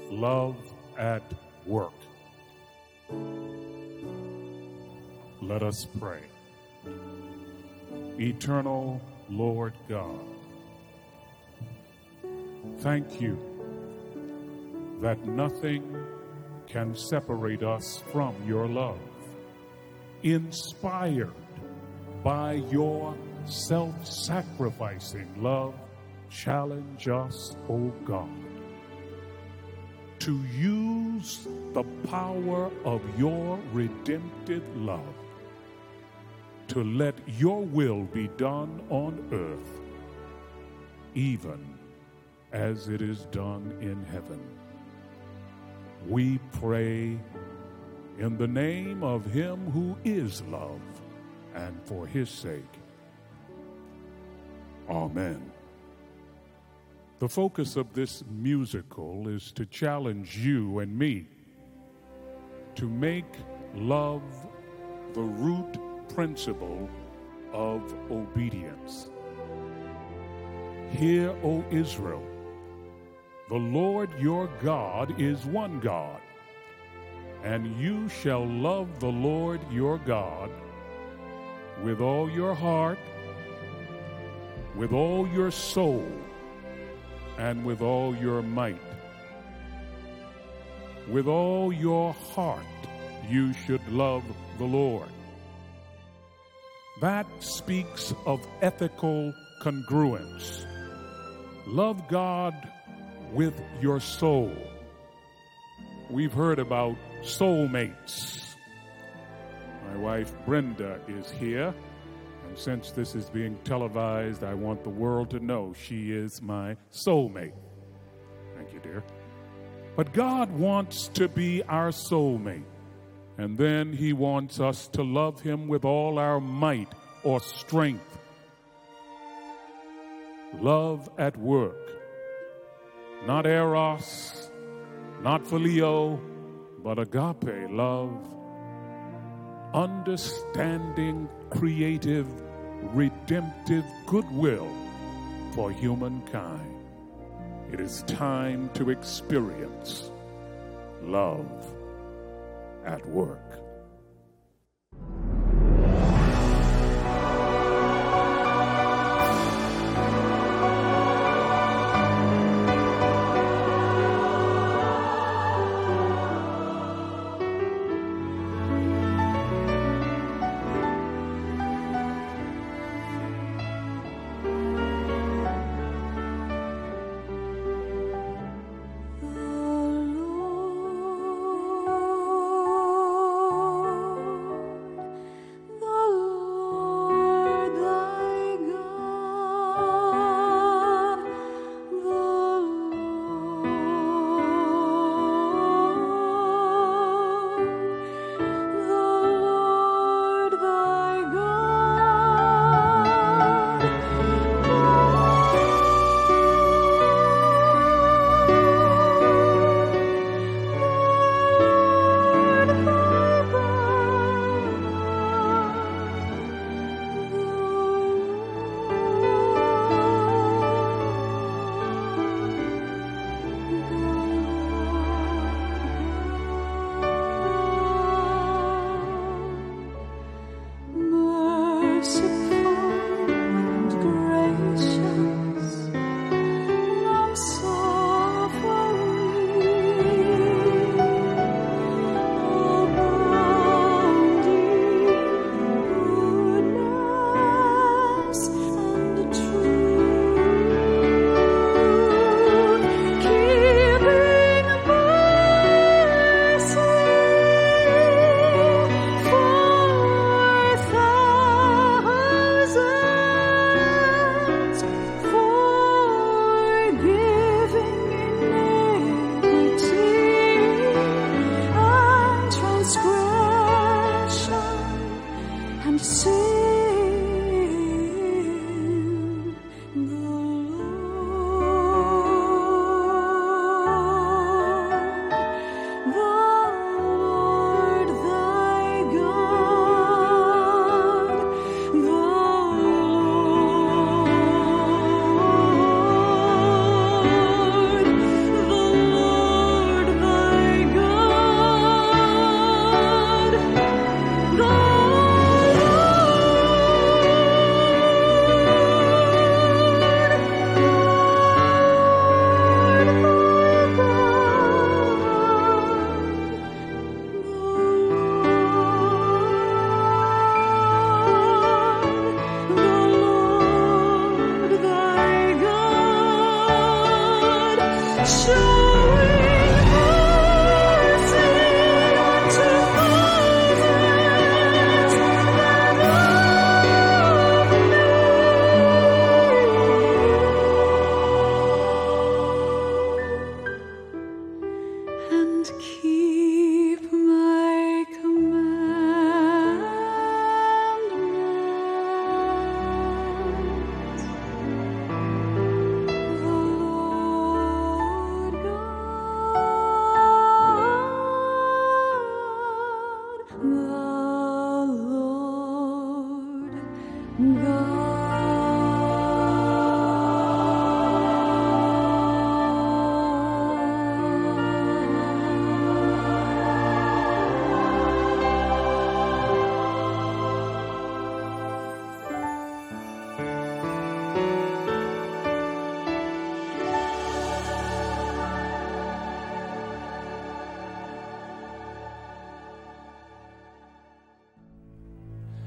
Love at Work. Let us pray. Eternal Lord God, thank you that nothing can separate us from your love. Inspired by your self-sacrificing love, challenge us, O God, to use the power of your redemptive love to let your will be done on earth, even as it is done in heaven. We pray in the name of him who is love, and for his sake. Amen. The focus of this musical is to challenge you and me to make love the root principle of obedience. Hear, O Israel, the Lord your God is one God, and you shall love the Lord your God with all your heart, with all your soul, and with all your might. With all your heart you should love the Lord. That speaks of ethical congruence. Love God with your soul. We've heard about soulmates. My wife Brenda is here, and since this is being televised, I want the world to know she is my soulmate. Thank you, dear. But God wants to be our soulmate. And then he wants us to love him with all our might or strength. Love at work. Not eros, not phileo, but agape love. Understanding, creative, redemptive goodwill for humankind. It is time to experience love at work.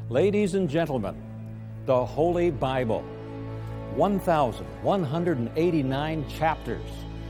Ladies and gentlemen, the Holy Bible, 1,189 chapters,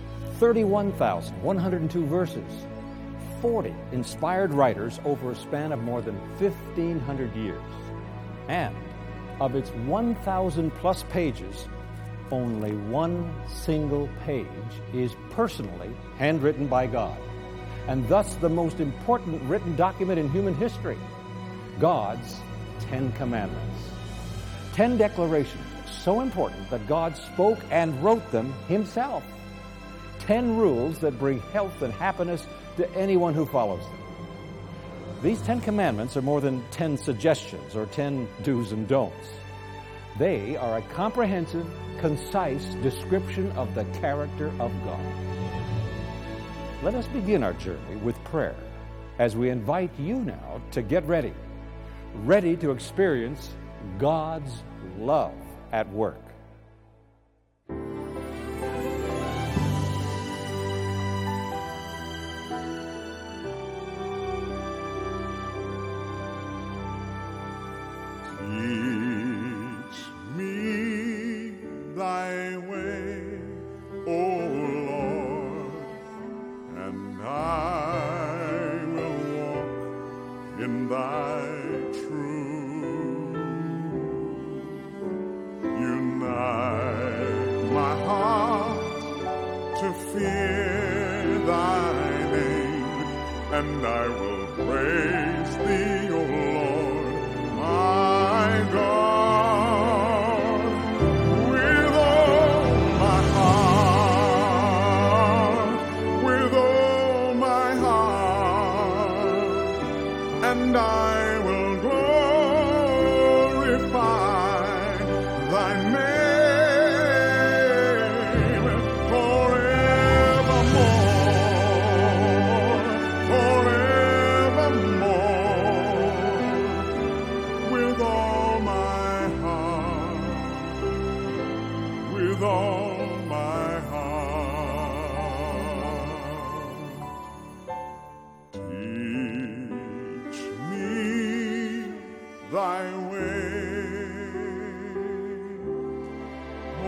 31,102 verses, 40 inspired writers over a span of more than 1,500 years. And of its 1,000 plus pages, only one single page is personally handwritten by God, and thus the most important written document in human history, God's 10 Commandments. 10 declarations so important that God spoke and wrote them himself. 10 rules that bring health and happiness to anyone who follows them. These 10 Commandments are more than 10 suggestions or 10 do's and don'ts. They are a comprehensive, concise description of the character of God. Let us begin our journey with prayer as we invite you now to get ready to experience God's love at work. Teach me thy way, O Lord, and I will walk in thy truth. Unite my heart to fear thy name, and I will praise thee, O Lord, my God, with all my heart, with all my heart, and I will glorify thy name forevermore, forevermore, with all my heart, with all my heart. Teach me thy way, O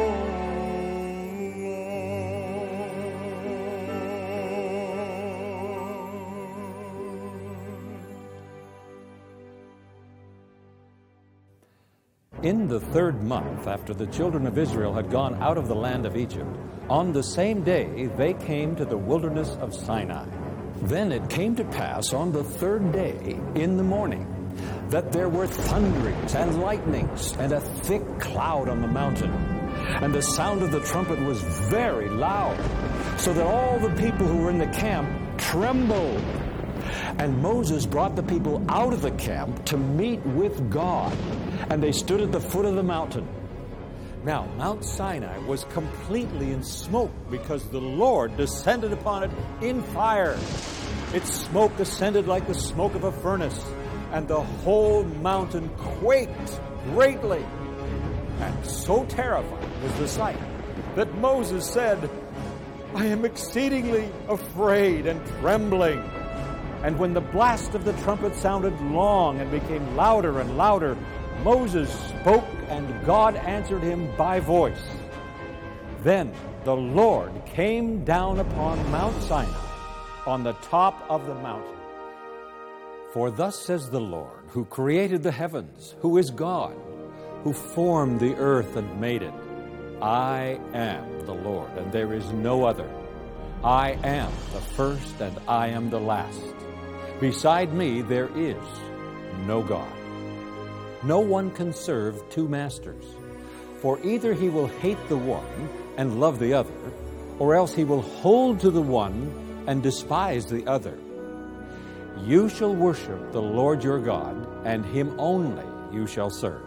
Lord. In the third month after the children of Israel had gone out of the land of Egypt, on the same day they came to the wilderness of Sinai. Then it came to pass on the third day in the morning that there were thunderings and lightnings and a thick cloud on the mountain. And the sound of the trumpet was very loud, so that all the people who were in the camp trembled. And Moses brought the people out of the camp to meet with God, and they stood at the foot of the mountain. Now, Mount Sinai was completely in smoke because the Lord descended upon it in fire. Its smoke ascended like the smoke of a furnace, and the whole mountain quaked greatly. And so terrifying was the sight that Moses said, I am exceedingly afraid and trembling. And when the blast of the trumpet sounded long and became louder and louder, Moses spoke, and God answered him by voice. Then the Lord came down upon Mount Sinai on the top of the mountain. For thus says the Lord, who created the heavens, who is God, who formed the earth and made it. I am the Lord, and there is no other. I am the first, and I am the last. Beside me there is no God. No one can serve two masters, for either he will hate the one and love the other, or else he will hold to the one and despise the other. You shall worship the Lord your God, and him only you shall serve.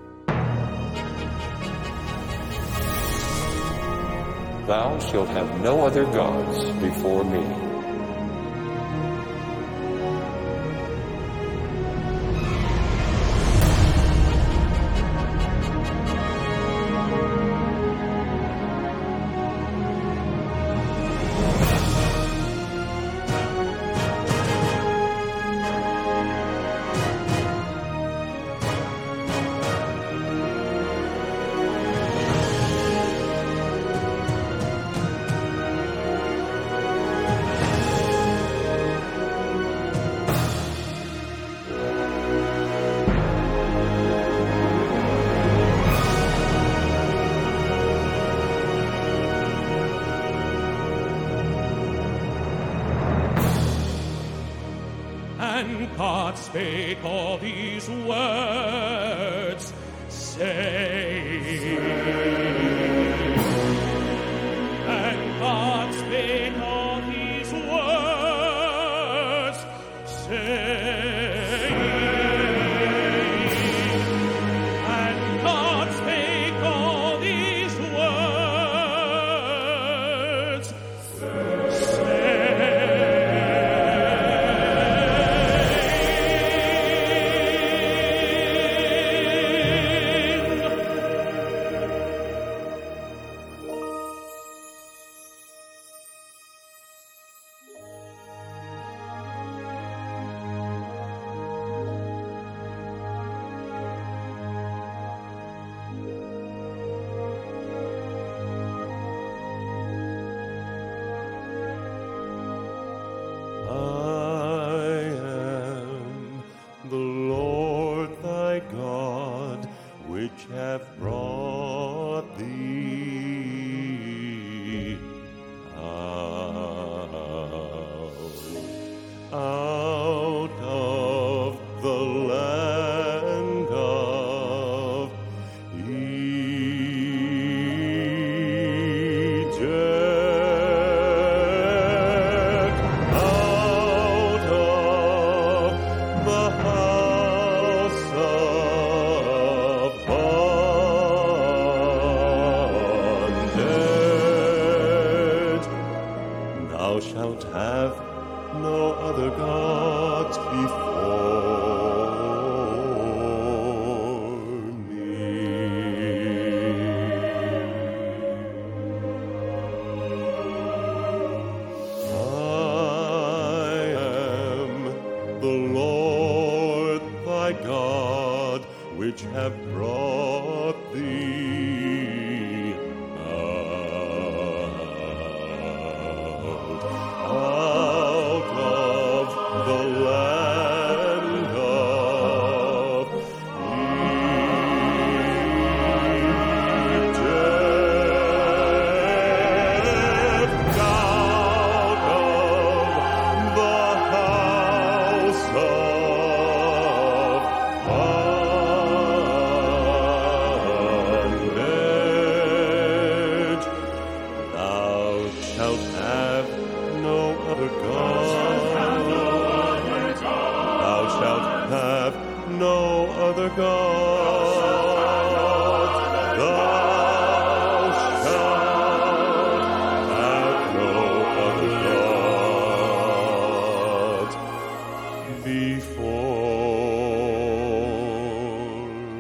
Thou shalt have no other gods before me. And God spake all these words, saying, and God spake all these words, saying, and God spake all these words, have brought thee out of the land of Egypt, out of the house of bondage. Thou shalt have no other gods before me. I am the Lord thy God, which have brought thee out of the land of Egypt, out of the house of bondage. Thou shalt have no other God. Thou shalt have no other God. Thou shalt have no other gods before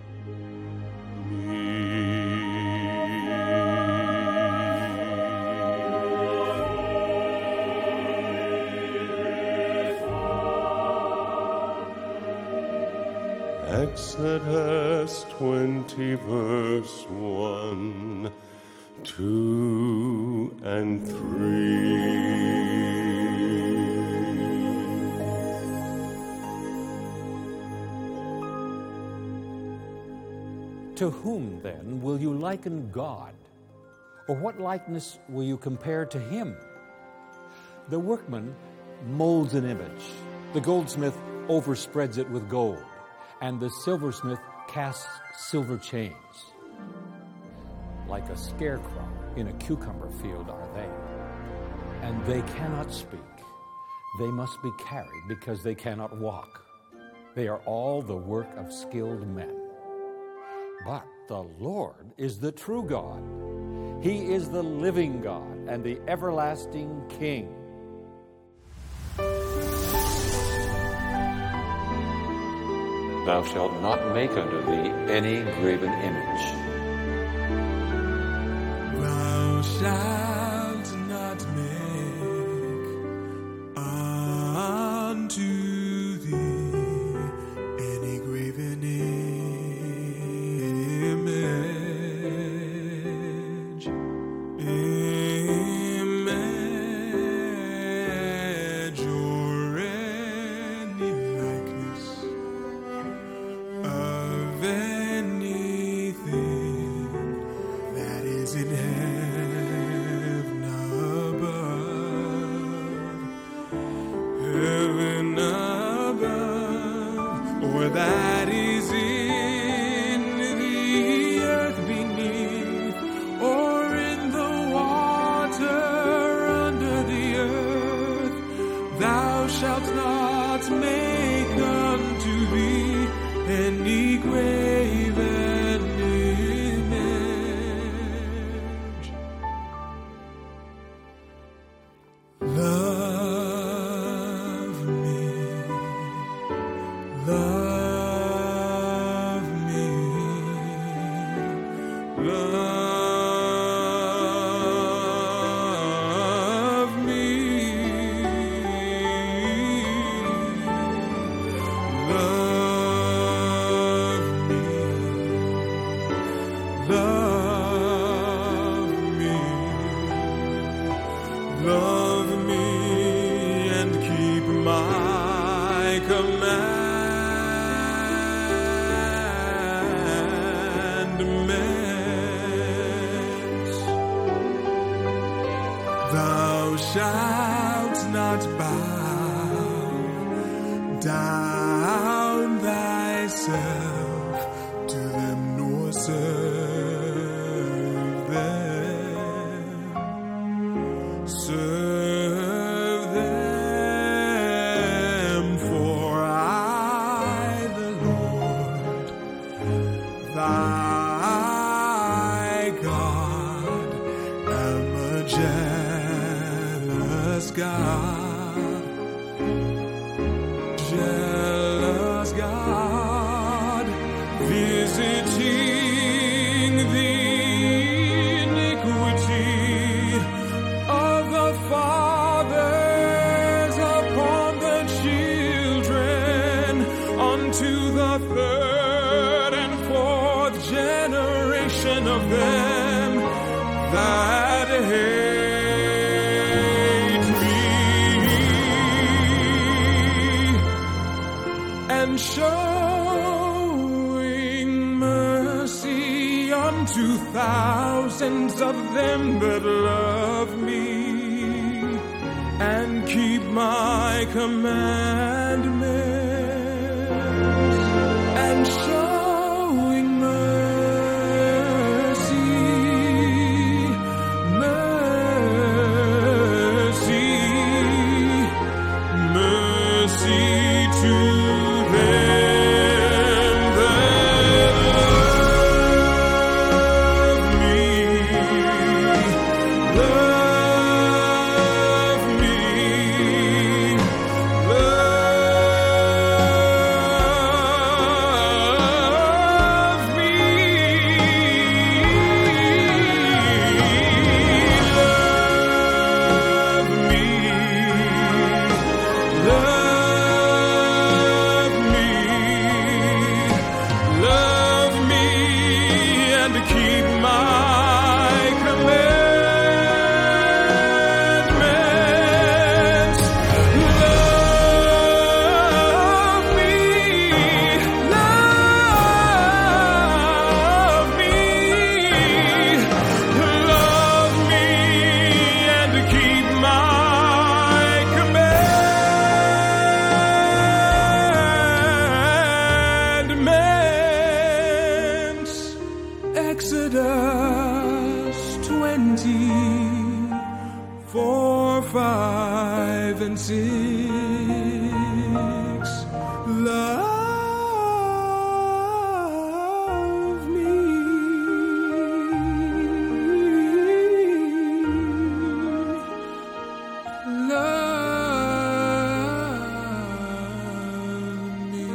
Exodus 20, verse 1, 2, and 3. To whom, then, will you liken God? Or what likeness will you compare to him? The workman molds an image. The goldsmith overspreads it with gold, and the silversmith casts silver chains. Like a scarecrow in a cucumber field are they, and they cannot speak. They must be carried because they cannot walk. They are all the work of skilled men. But the Lord is the true God. He is the living God and the everlasting King. Thou shalt not make unto thee any graven image. Thou shalt not make unto thee any graven image, or any likeness of anything that is in the earth beneath, or in the water under the earth, thou shalt not make unto thee any graven image. Love me, love me, love me, love me, love me, and keep my commandments. Thou shalt not bow down thyself to them, nor serve them. Serve them, for I, the Lord, thy God, am a jealous God, jealous God, visiting the iniquity of the fathers upon the children, unto the third and fourth generation of them that hate me, and showing mercy unto thousands of them that love me and keep my commandments, and showing mercy, mercy, mercy to them that love me, love me, love me, love me, and keep my commandments. Love me, love me, love me, and keep my commandments. Exodus 20:4, 5, and 6. Love me, love me.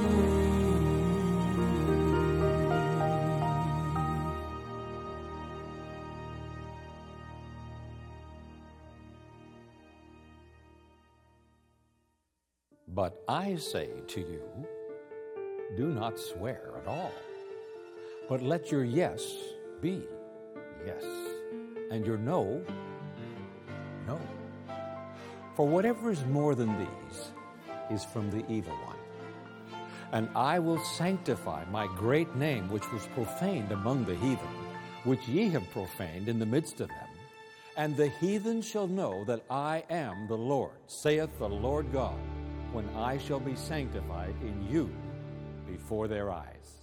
But I say to you, do not swear at all, but let your yes be yes, and your no, no. For whatever is more than these is from the evil one. And I will sanctify my great name, which was profaned among the heathen, which ye have profaned in the midst of them. And the heathen shall know that I am the Lord, saith the Lord God, when I shall be sanctified in you, before their eyes.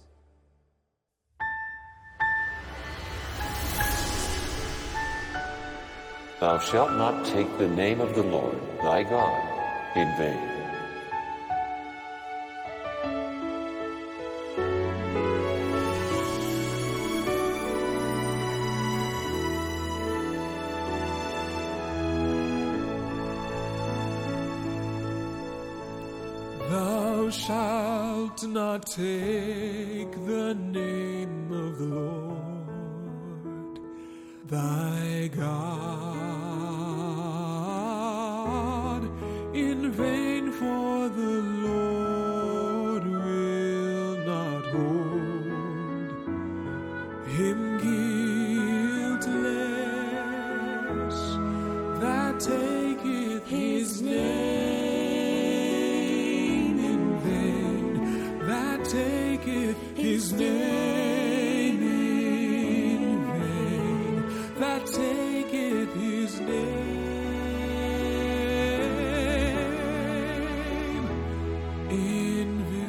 Thou shalt not take the name of the Lord thy God in vain. Thou shalt not take the name of the Lord thy God in vain, for the Lord will not hold him guiltless that taketh his name in vain, that taketh his name in vain, that taketh his name in vain.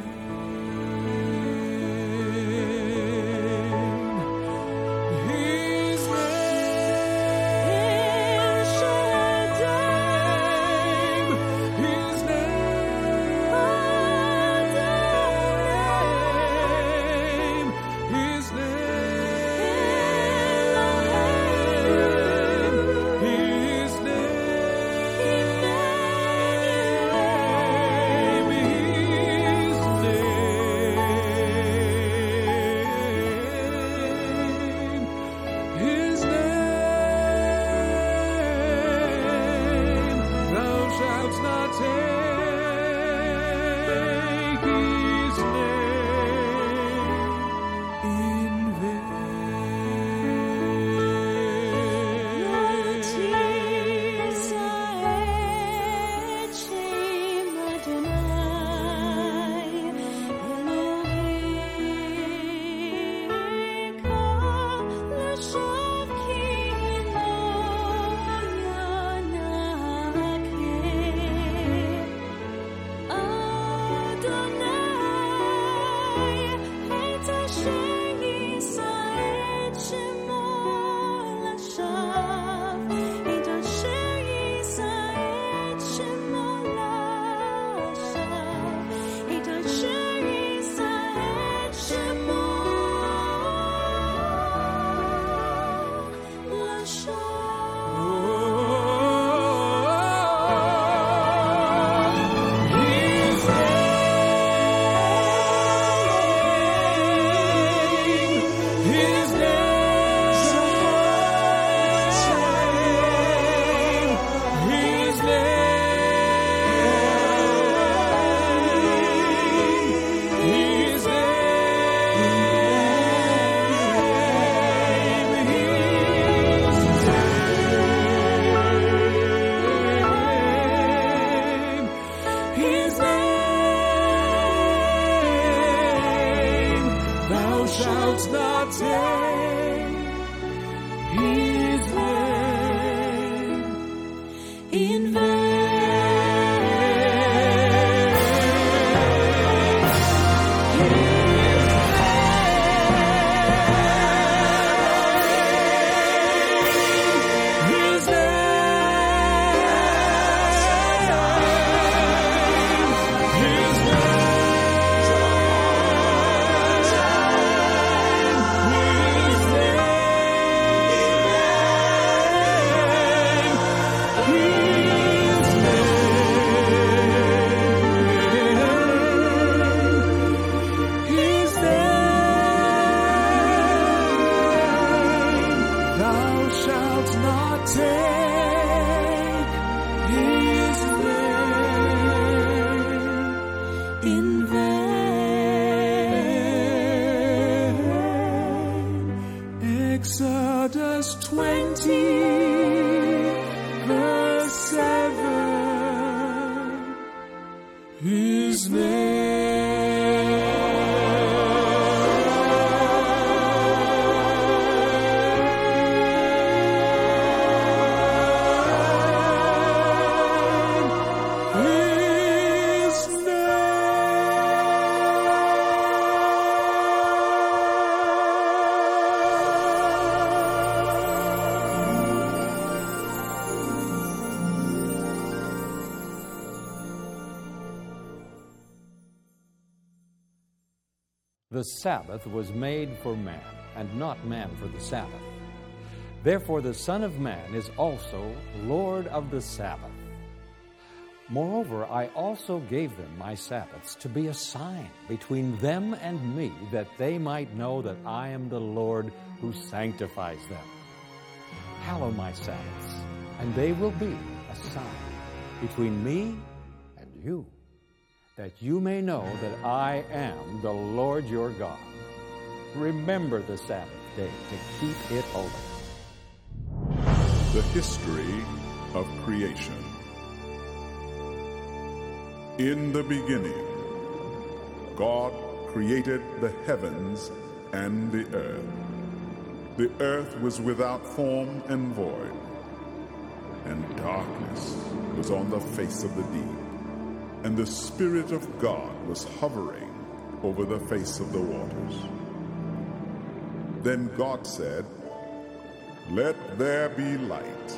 His name shall name, his name, his His name, thou shalt not take his name in shalt not take his name in Exodus 20, verse 7, his name. The Sabbath was made for man, and not man for the Sabbath. Therefore the Son of Man is also Lord of the Sabbath. Moreover, I also gave them my Sabbaths to be a sign between them and me, that they might know that I am the Lord who sanctifies them. Hallow my Sabbaths, and they will be a sign between me and you, that you may know that I am the Lord your God. Remember the Sabbath day to keep it holy. The history of creation. In the beginning, God created the heavens and the earth. The earth was without form and void, and darkness was on the face of the deep, and the Spirit of God was hovering over the face of the waters. Then God said, "Let there be light."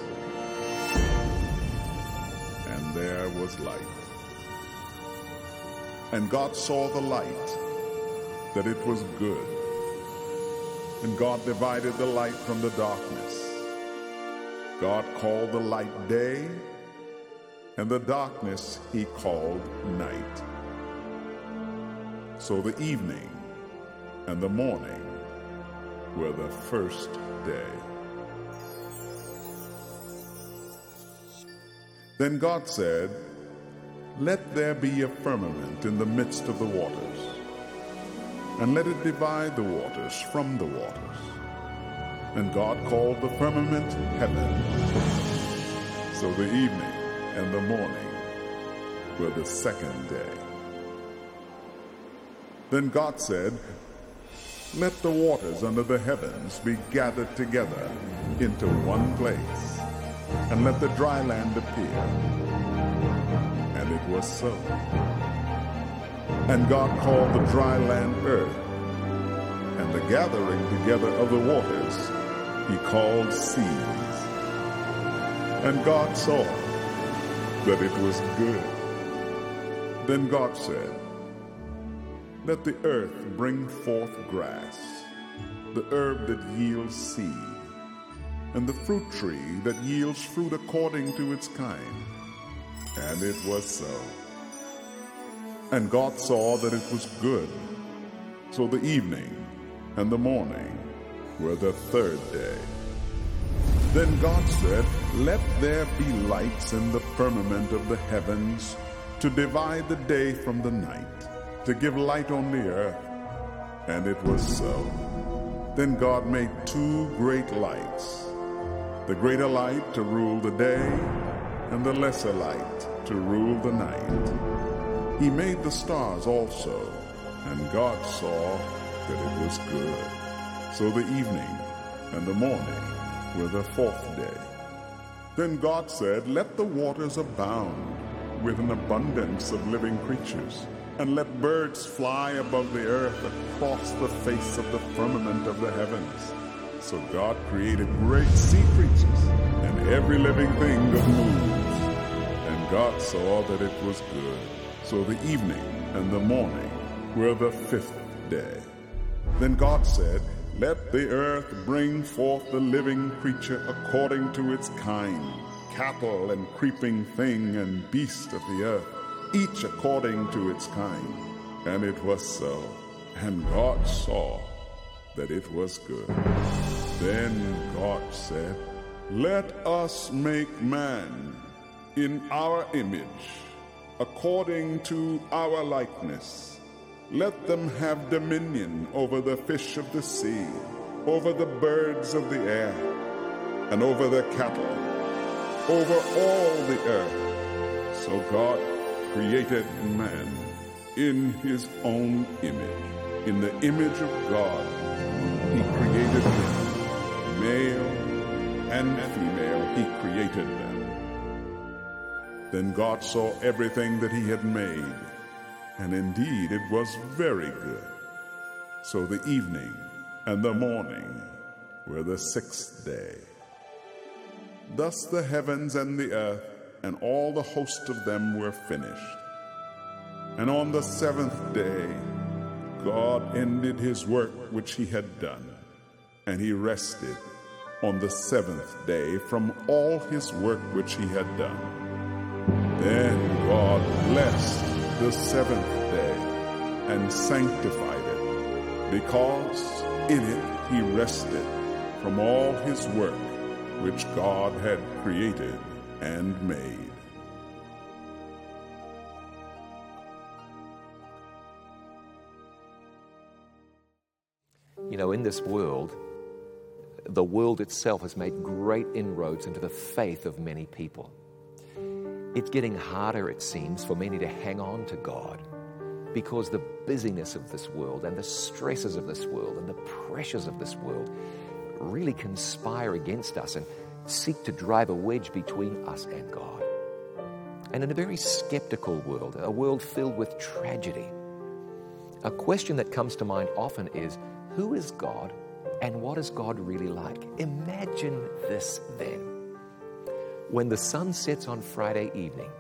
And there was light. And God saw the light, that it was good. And God divided the light from the darkness. God called the light day, and the darkness he called night. So the evening and the morning were the first day. Then God said, "Let there be a firmament in the midst of the waters, and let it divide the waters from the waters." And God called the firmament heaven. So the evening and the morning were the second day. Then God said, "Let the waters under the heavens be gathered together into one place, and let the dry land appear." And it was so. And God called the dry land earth, and the gathering together of the waters he called seas. And God saw that it was good. Then God said, "Let the earth bring forth grass, the herb that yields seed, and the fruit tree that yields fruit according to its kind." And it was so. And God saw that it was good. So the evening and the morning were the third day. Then God said, "Let there be lights in the firmament of the heavens to divide the day from the night, to give light on the earth." And it was so. Then God made two great lights, the greater light to rule the day, and the lesser light to rule the night. He made the stars also, and God saw that it was good. So the evening and the morning were the fourth day. Then God said, "Let the waters abound with an abundance of living creatures, and let birds fly above the earth across the face of the firmament of the heavens." So God created great sea creatures and every living thing that moves. And God saw that it was good. So the evening and the morning were the fifth day. Then God said, "Let the earth bring forth the living creature according to its kind, cattle and creeping thing and beast of the earth, each according to its kind." And it was so. And God saw that it was good. Then God said, "Let us make man in our image, according to our likeness. Let them have dominion over the fish of the sea, over the birds of the air, and over the cattle, over all the earth." So God created man in his own image. In the image of God, he created them. Male and female, he created them. Then God saw everything that he had made, and indeed it was very good. So the evening and the morning were the sixth day. Thus the heavens and the earth and all the host of them were finished. And on the seventh day God ended his work which he had done, and he rested on the seventh day from all his work which he had done. Then God blessed the seventh day and sanctified it, because in it he rested from all his work which God had created and made. You know, in this world, the world itself has made great inroads into the faith of many people. It's getting harder, it seems, for many to hang on to God because the busyness of this world and the stresses of this world and the pressures of this world really conspire against us and seek to drive a wedge between us and God. And in a very skeptical world, a world filled with tragedy, a question that comes to mind often is, who is God and what is God really like? Imagine this then. When the sun sets on Friday evening,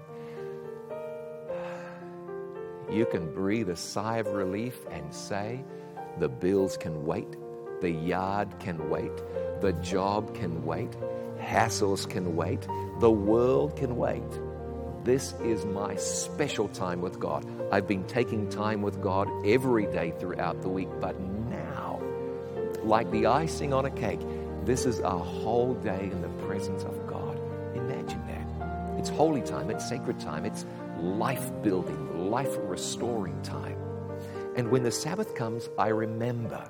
you can breathe a sigh of relief and say, the bills can wait, the yard can wait, the job can wait, hassles can wait, the world can wait. This is my special time with God. I've been taking time with God every day throughout the week, but now, like the icing on a cake, this is a whole day in the presence of God. Imagine that. It's holy time, it's sacred time, it's life-building, life-restoring time. And when the Sabbath comes, I remember.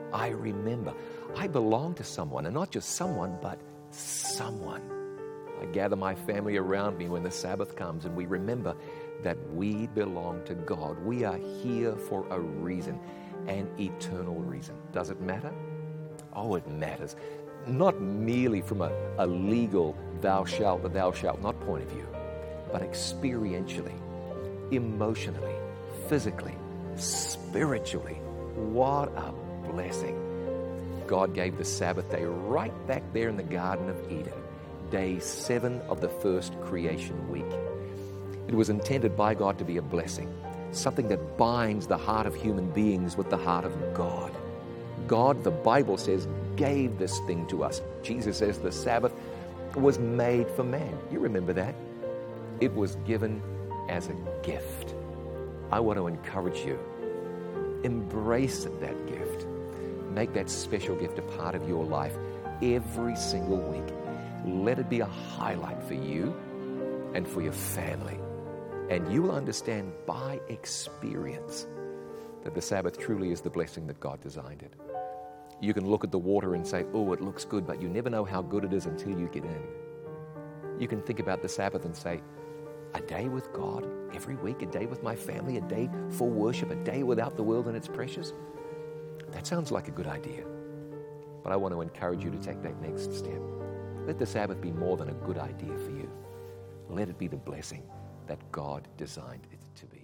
I belong to someone, and not just someone, but someone. I gather my family around me when the Sabbath comes, and we remember that we belong to God. We are here for a reason, an eternal reason. Does it matter? Oh, it matters. Not merely from a legal thou shalt not point of view, but experientially, emotionally, physically, spiritually. What a blessing. God gave the Sabbath day right back there in the Garden of Eden, day 7 of the first creation week. It was intended by God to be a blessing, something that binds the heart of human beings with the heart of God. God, the Bible says, gave this thing to us. Jesus says the Sabbath was made for man. You remember that? It was given as a gift. I want to encourage you. Embrace that gift. Make that special gift a part of your life every single week. Let it be a highlight for you and for your family. And you will understand by experience that the Sabbath truly is the blessing that God designed it. You can look at the water and say, oh, it looks good, but you never know how good it is until you get in. You can think about the Sabbath and say, a day with God every week, a day with my family, a day for worship, a day without the world and its pressures. That sounds like a good idea. But I want to encourage you to take that next step. Let the Sabbath be more than a good idea for you. Let it be the blessing that God designed it to be.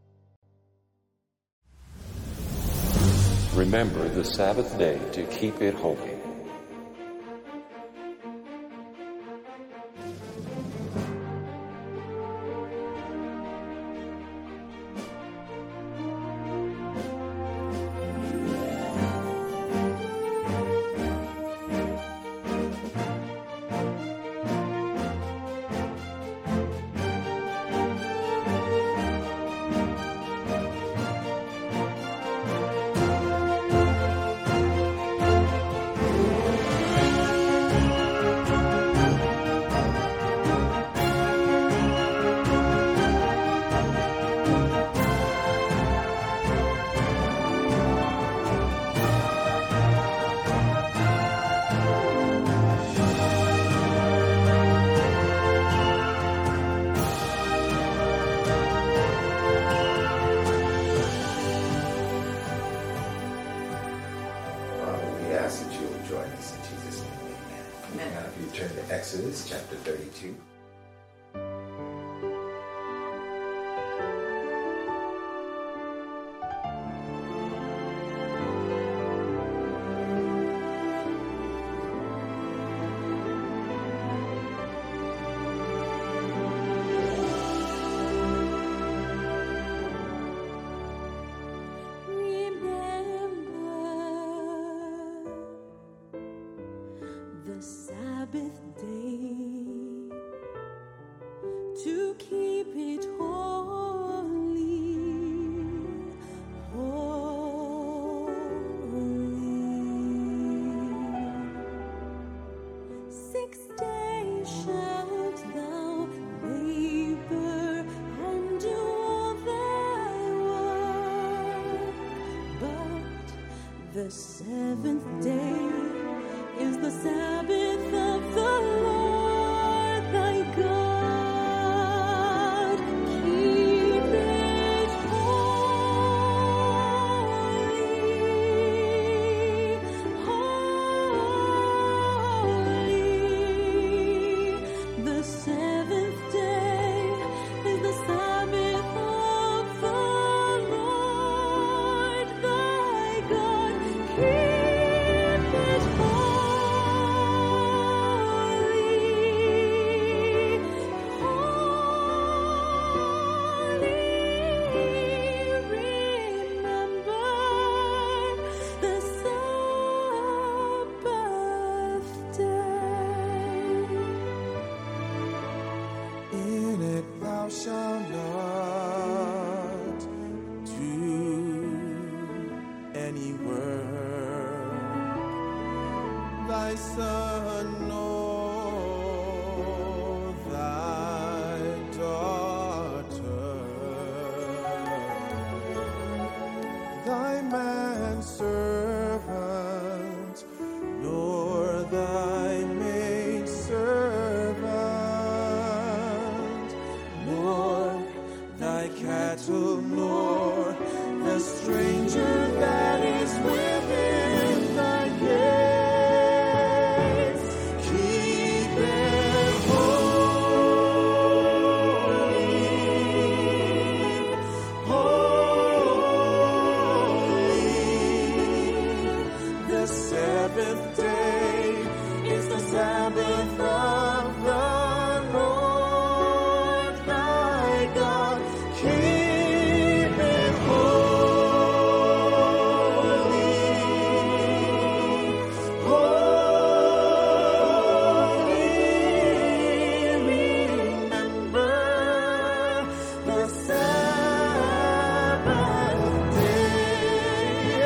Remember the Sabbath day to keep it holy. Exodus chapter 32. Remember The seventh day is the Sabbath of the Lord thy God. Keep it holy, holy. The seventh day is the Sabbath of the Lord thy God. Keep it holy, holy. Remember the Sabbath day. In it thou shalt not do any work, thy son nor thy daughter, thy manservant, nor thy maidservant, nor thy cattle, nor the stranger that is within thy gates. Keep it holy, holy. The seventh day is the Sabbath of the Lord thy God. Keep it holy, holy. Remember the Sabbath day.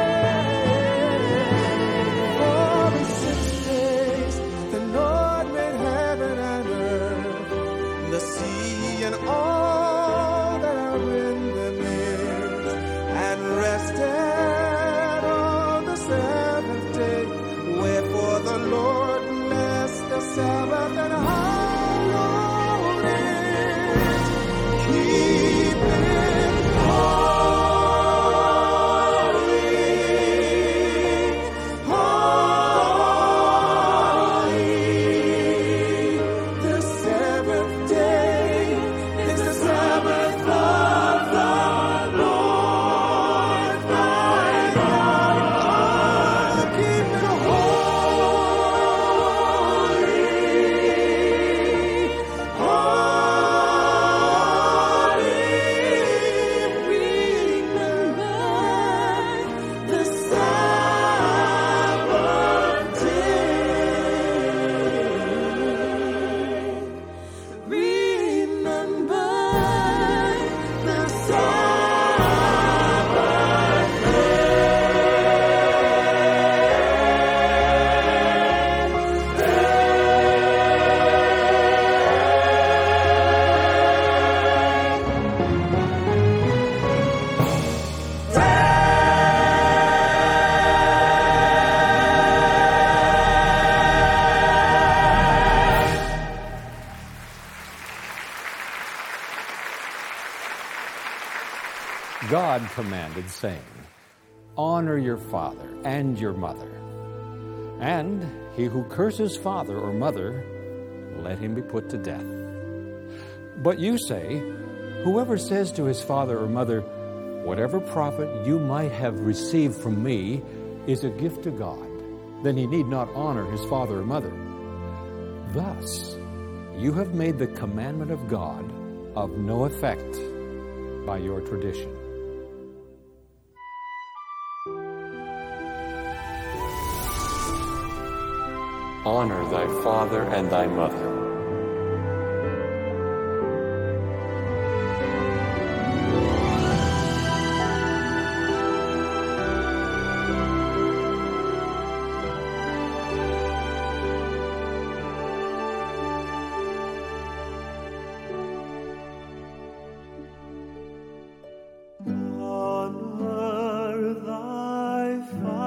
For in 6 days the Lord made heaven and earth, the sea and all that are in them is, and rested on the seventh day. Wherefore the Lord blessed the Sabbath and hallowed it. Keep it holy, holy. The seventh day is the Sabbath of the Lord thy God. Keep it holy, holy. Remember the Sabbath day. Remember the Sabbath God commanded, saying, Honor your father and your mother, and he who curses father or mother, let him be put to death. But you say, Whoever says to his father or mother, Whatever profit you might have received from me is a gift to God, then he need not honor his father or mother. Thus, you have made the commandment of God of no effect by your tradition. Honor thy father and thy mother. Honor thy father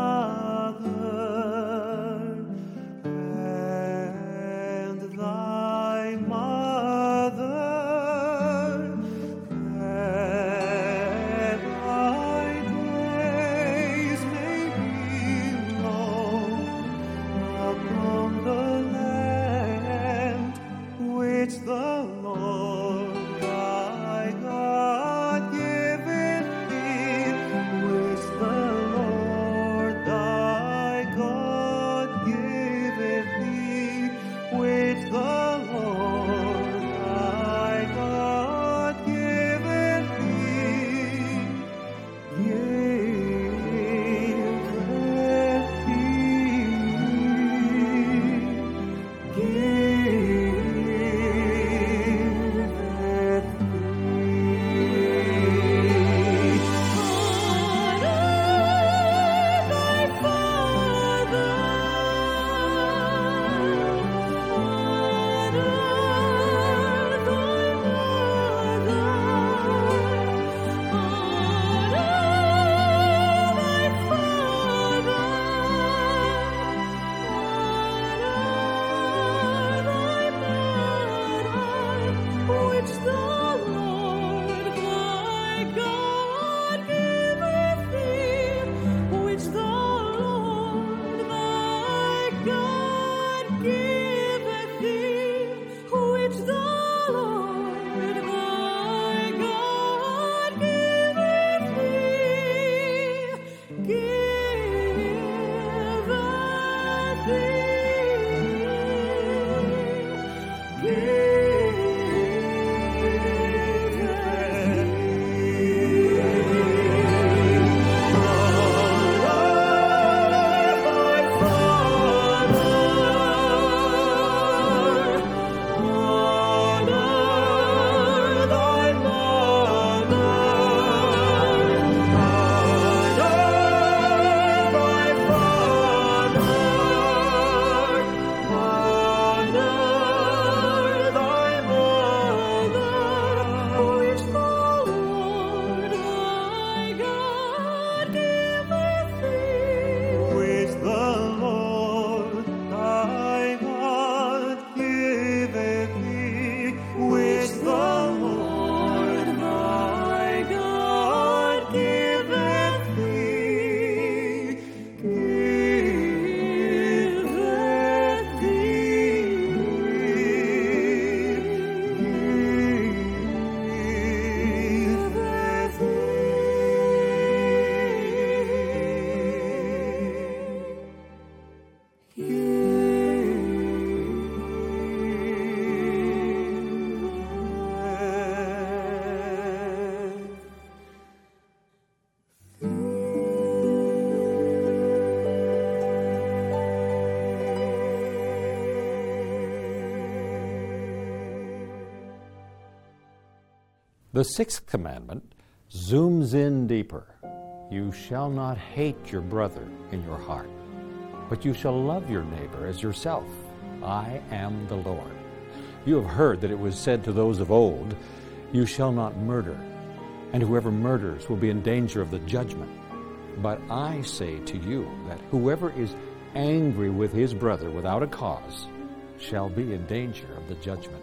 The sixth commandment zooms in deeper. You shall not hate your brother in your heart, but you shall love your neighbor as yourself. I am the Lord. You have heard that it was said to those of old, you shall not murder, and whoever murders will be in danger of the judgment. But I say to you that whoever is angry with his brother without a cause shall be in danger of the judgment.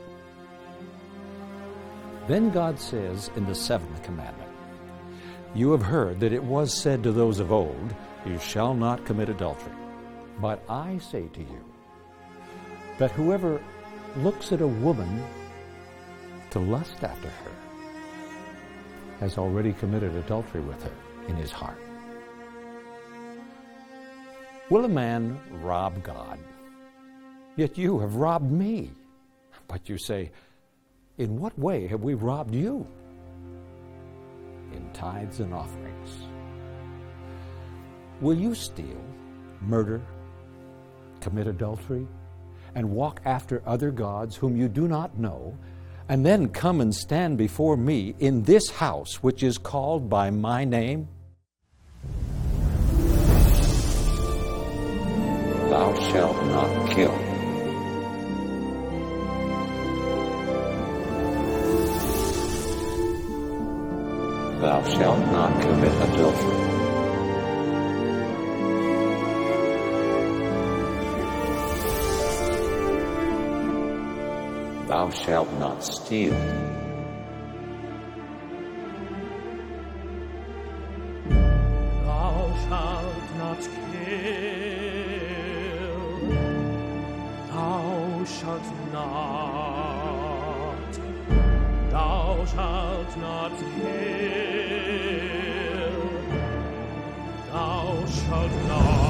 Then God says in the seventh commandment, you have heard that it was said to those of old, you shall not commit adultery. But I say to you that whoever looks at a woman to lust after her has already committed adultery with her in his heart. Will a man rob God? Yet you have robbed me. But you say, in what way have we robbed you? In tithes and offerings. Will you steal, murder, commit adultery, and walk after other gods whom you do not know, and then come and stand before me in this house which is called by my name? Thou shalt not kill. Thou shalt not commit adultery. Thou shalt not steal. Thou shalt not kill. Thou shalt not. Thou shalt not kill. Thou shalt not.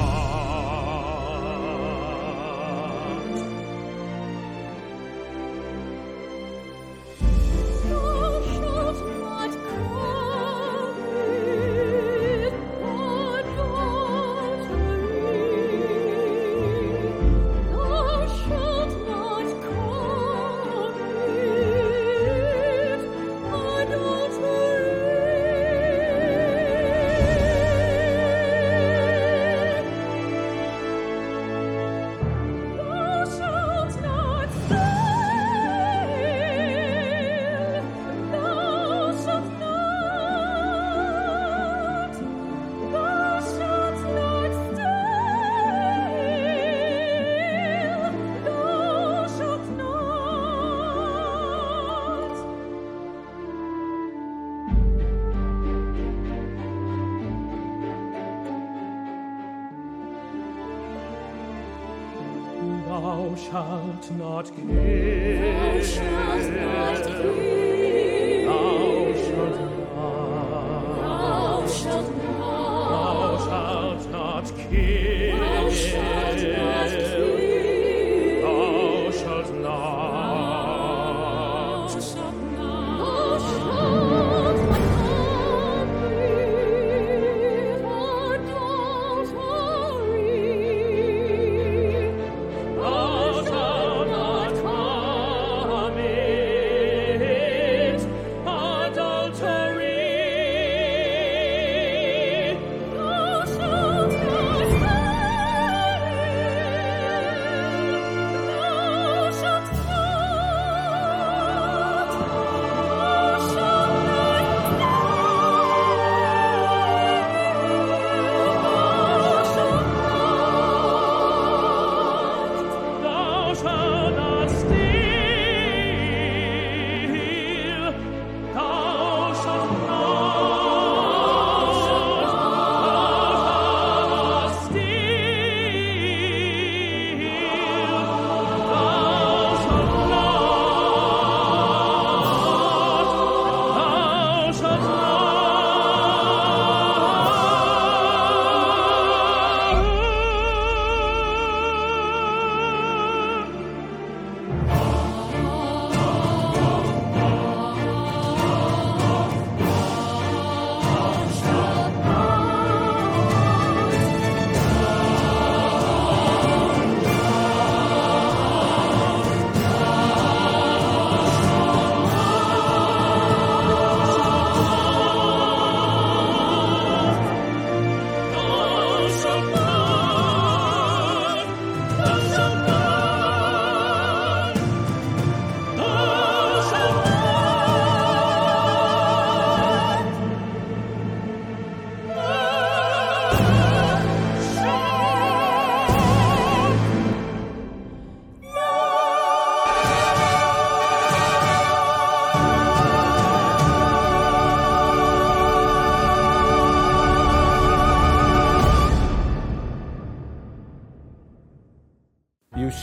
Thou shalt not kill. Thou shalt not kill. Thou shalt not. Thou shalt not. Thou shalt not kill. Thou shalt not kill. Thou shalt not. Thou shalt not. Thou shalt not. Adultery.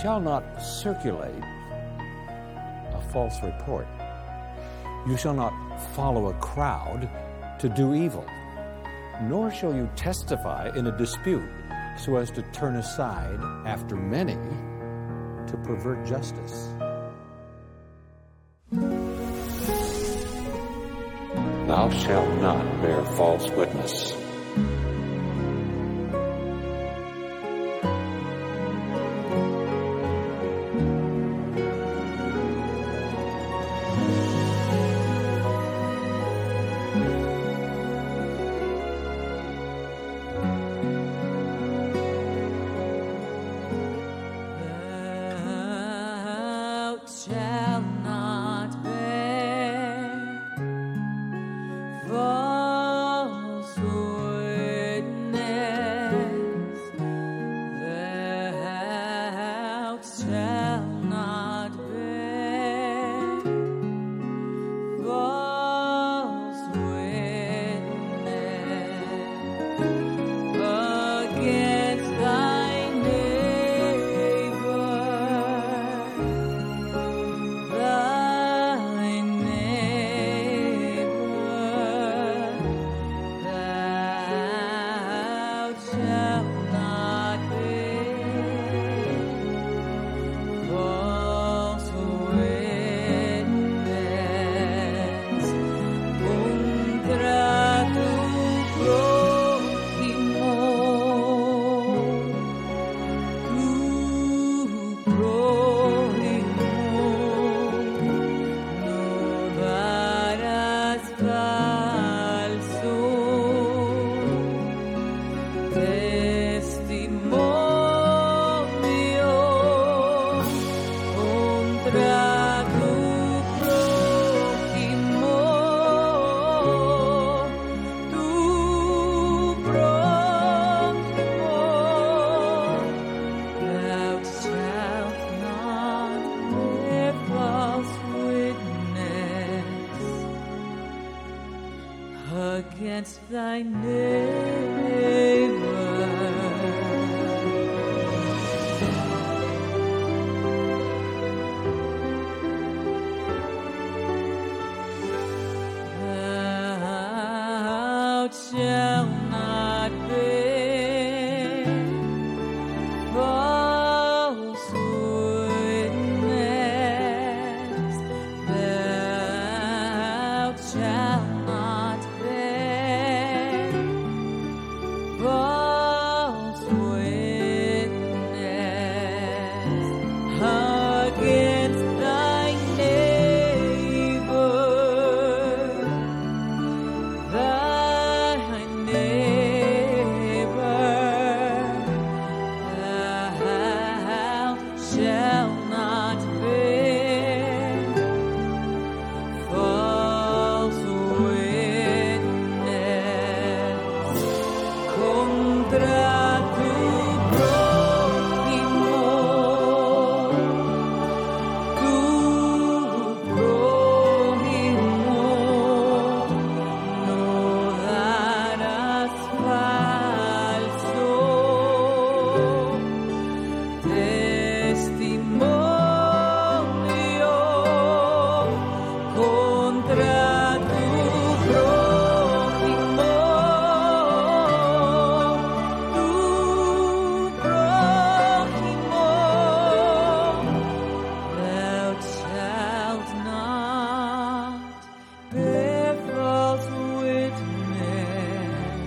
shall not circulate a false report. You shall not follow a crowd to do evil, nor shall you testify in a dispute so as to turn aside after many to pervert justice. Thou shalt not bear false witness. Against thy neighbor. Thou shalt not bear false witness. Thou shalt not bear false witness against thy neighbor. Thy neighbor. Thou shalt not bear false witness contra tu prójimo. Tu prójimo no darás falso testimonio contra tu prójimo. Tu prójimo. Thou shalt not bear false witness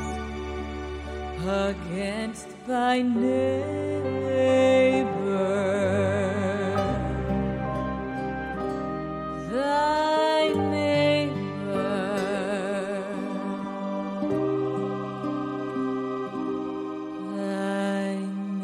against thy neighbor. Thy neighbor. Thy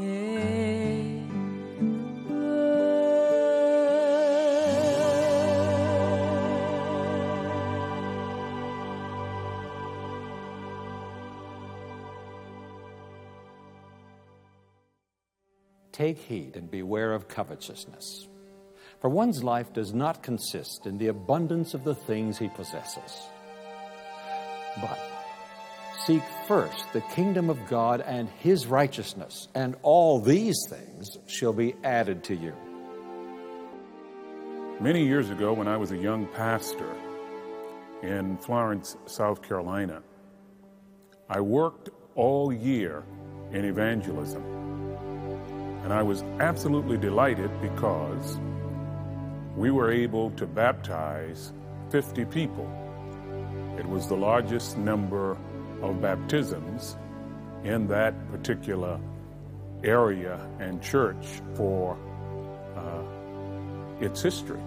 Take heed and beware of covetousness. For one's life does not consist in the abundance of the things he possesses. But seek first the kingdom of God and His righteousness, and all these things shall be added to you. Many years ago, when I was a young pastor in Florence, South Carolina, I worked all year in evangelism. And I was absolutely delighted because we were able to baptize 50 people. It was the largest number of baptisms in that particular area and church for its history.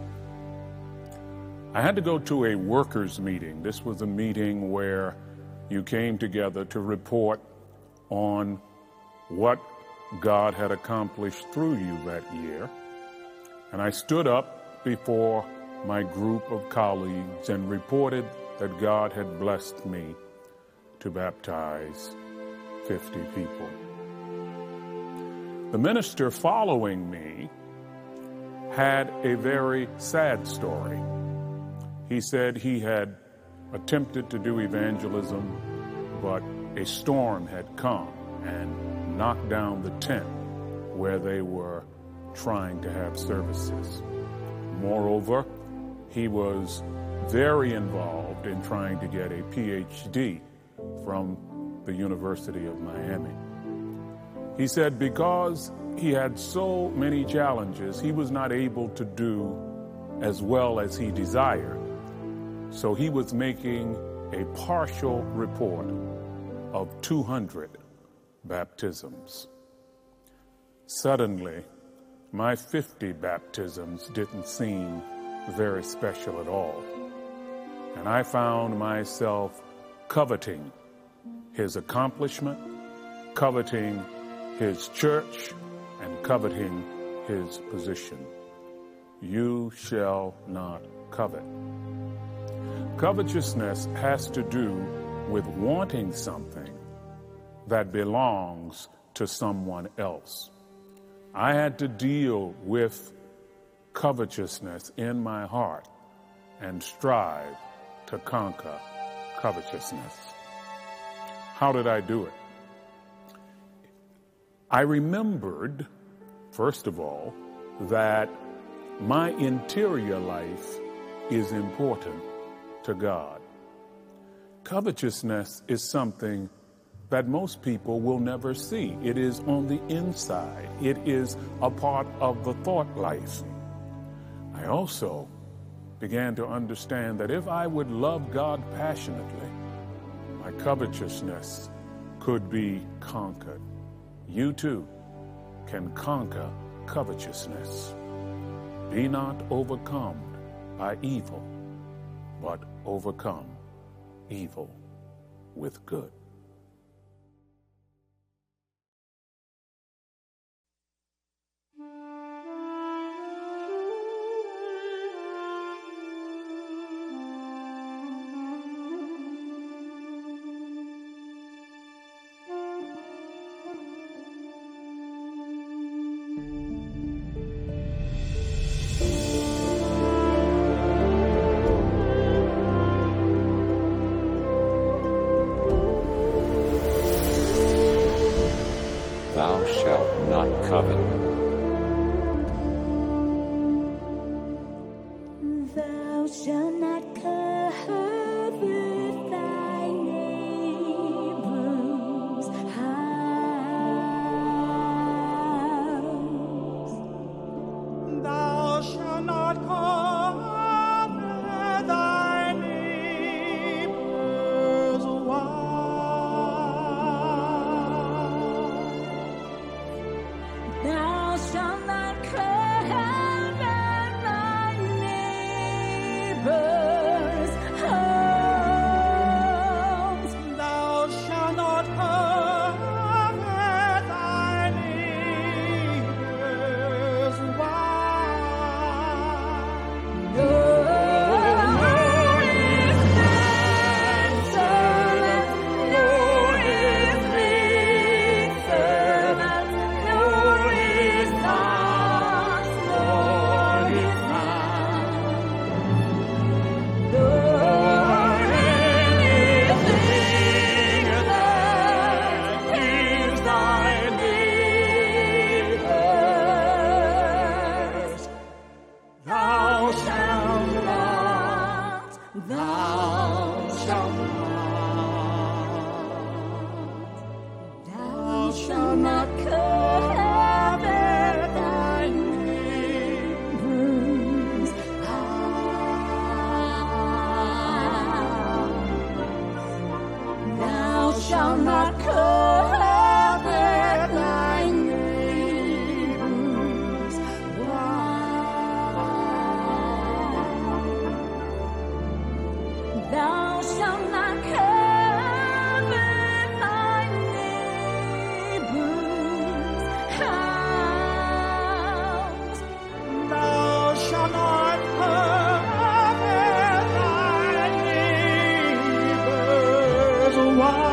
I had to go to a workers' meeting. This was a meeting where you came together to report on what God had accomplished through you that year. And I stood up before my group of colleagues and reported that God had blessed me to baptize 50 people. The minister following me had a very sad story. He said he had attempted to do evangelism, but a storm had come and knocked down the tent where they were trying to have services. Moreover, he was very involved in trying to get a PhD from the University of Miami. He said because he had so many challenges, he was not able to do as well as he desired. So he was making a partial report of 200 baptisms. Suddenly, my 50 baptisms didn't seem very special at all. And I found myself coveting his accomplishment, coveting his church, and coveting his position. You shall not covet. Covetousness has to do with wanting something that belongs to someone else. I had to deal with covetousness in my heart and strive to conquer covetousness. How did I do it? I remembered, first of all, that my interior life is important to God. Covetousness is something that most people will never see. It is on the inside. It is a part of the thought life. I also began to understand that if I would love God passionately, my covetousness could be conquered. You too can conquer covetousness. Be not overcome by evil, but overcome evil with good. Thou shalt not covet. Thou shalt not covet thy neighbor's house. Thou shalt not covet thy neighbor's wife. Thou shalt not covet thy neighbor's wife. Thou shalt not covet thy neighbor's house. Thou shalt not covet thy neighbor's wife.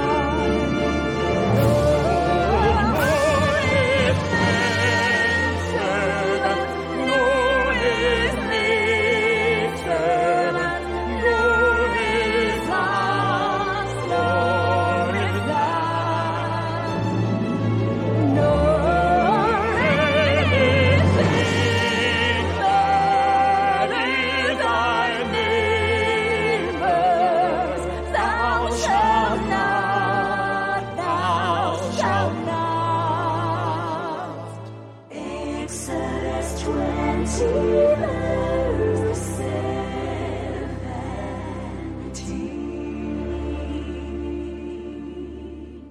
Exodus 20, verse 17.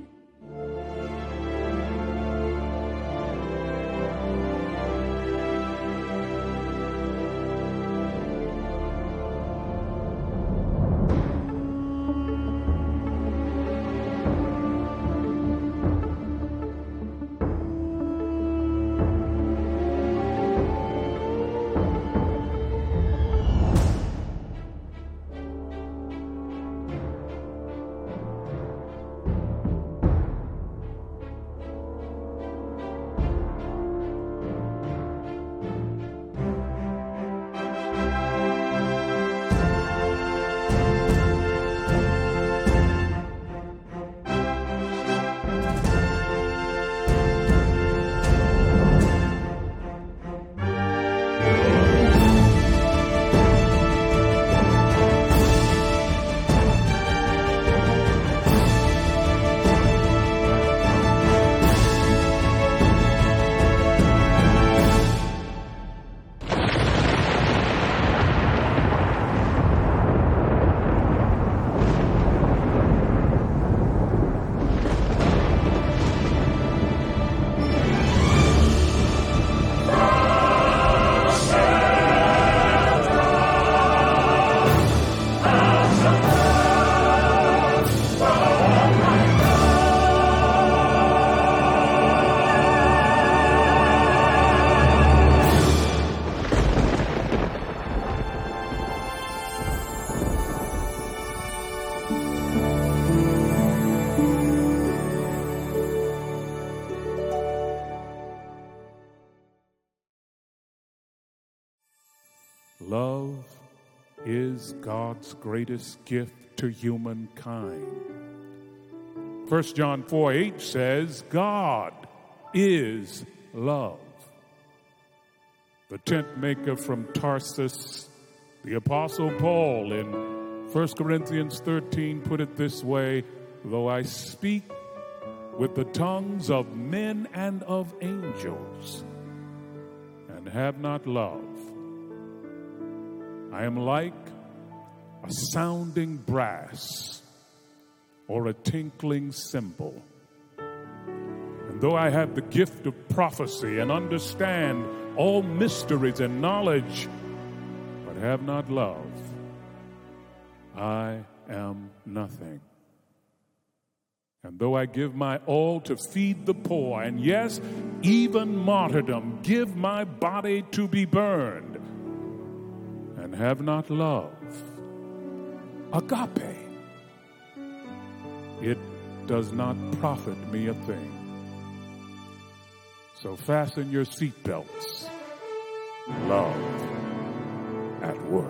Love is God's greatest gift to humankind. 1 John 4:8 says, God is love. The tent maker from Tarsus, the Apostle Paul, in 1 Corinthians 13 put it this way, though I speak with the tongues of men and of angels and have not love, I am like a sounding brass or a tinkling cymbal. And though I have the gift of prophecy and understand all mysteries and knowledge, but have not love, I am nothing. And though I give my all to feed the poor, and yes, even martyrdom, give my body to be burned, and have not love, agape, it does not profit me a thing. So fasten your seatbelts. Love at work.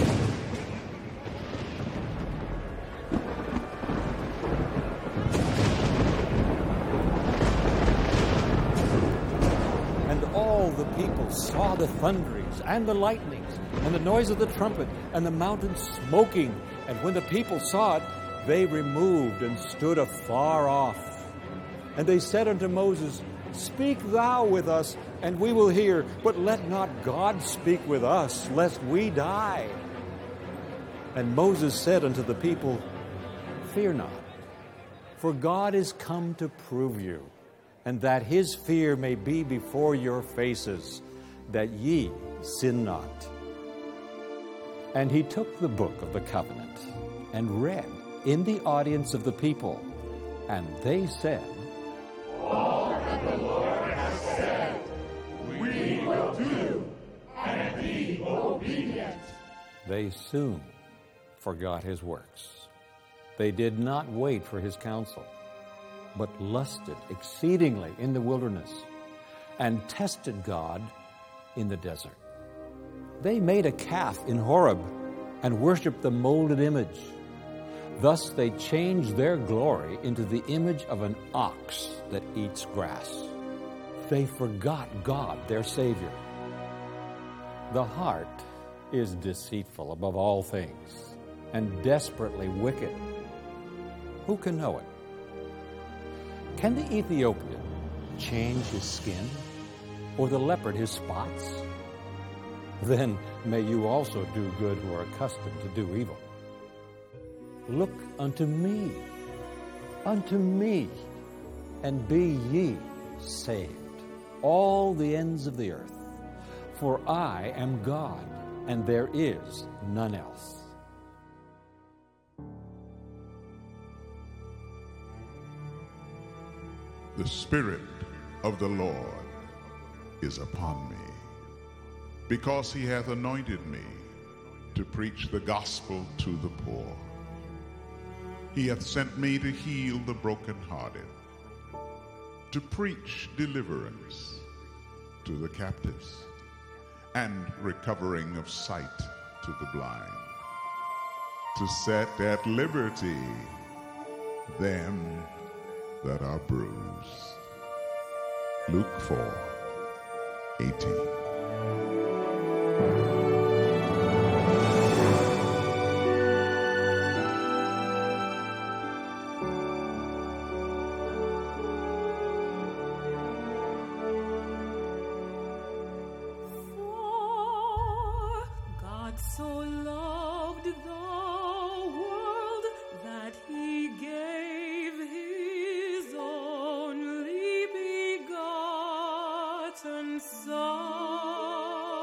And all the people saw the thunderings and the lightnings and the noise of the trumpet and the mountain smoking. And when the people saw it, they removed and stood afar off. And they said unto Moses, Speak thou with us, and we will hear, but let not God speak with us, lest we die. And Moses said unto the people, Fear not, For God is come to prove you, and that his fear may be before your faces, that ye sin not. And he took the book of the covenant and read in the audience of the people, and they said, All that the Lord has said, we will do and be obedient. They soon forgot his works. They did not wait for his counsel, but lusted exceedingly in the wilderness and tested God in the desert. They made a calf in Horeb and worshiped the molded image. Thus they changed their glory into the image of an ox that eats grass. They forgot God, their Savior. The heart is deceitful above all things and desperately wicked. Who can know it? Can the Ethiopian change his skin, or the leopard his spots? Then may you also do good who are accustomed to do evil. Look unto me, and be ye saved, all the ends of the earth. For I am God, and there is none else. The Spirit of the Lord is upon me, because he hath anointed me to preach the gospel to the poor. He hath sent me to heal the brokenhearted, to preach deliverance to the captives, and recovering of sight to the blind, to set at liberty them that are bruised. Luke 4:18. For God so loved the world that he gave his only begotten Son,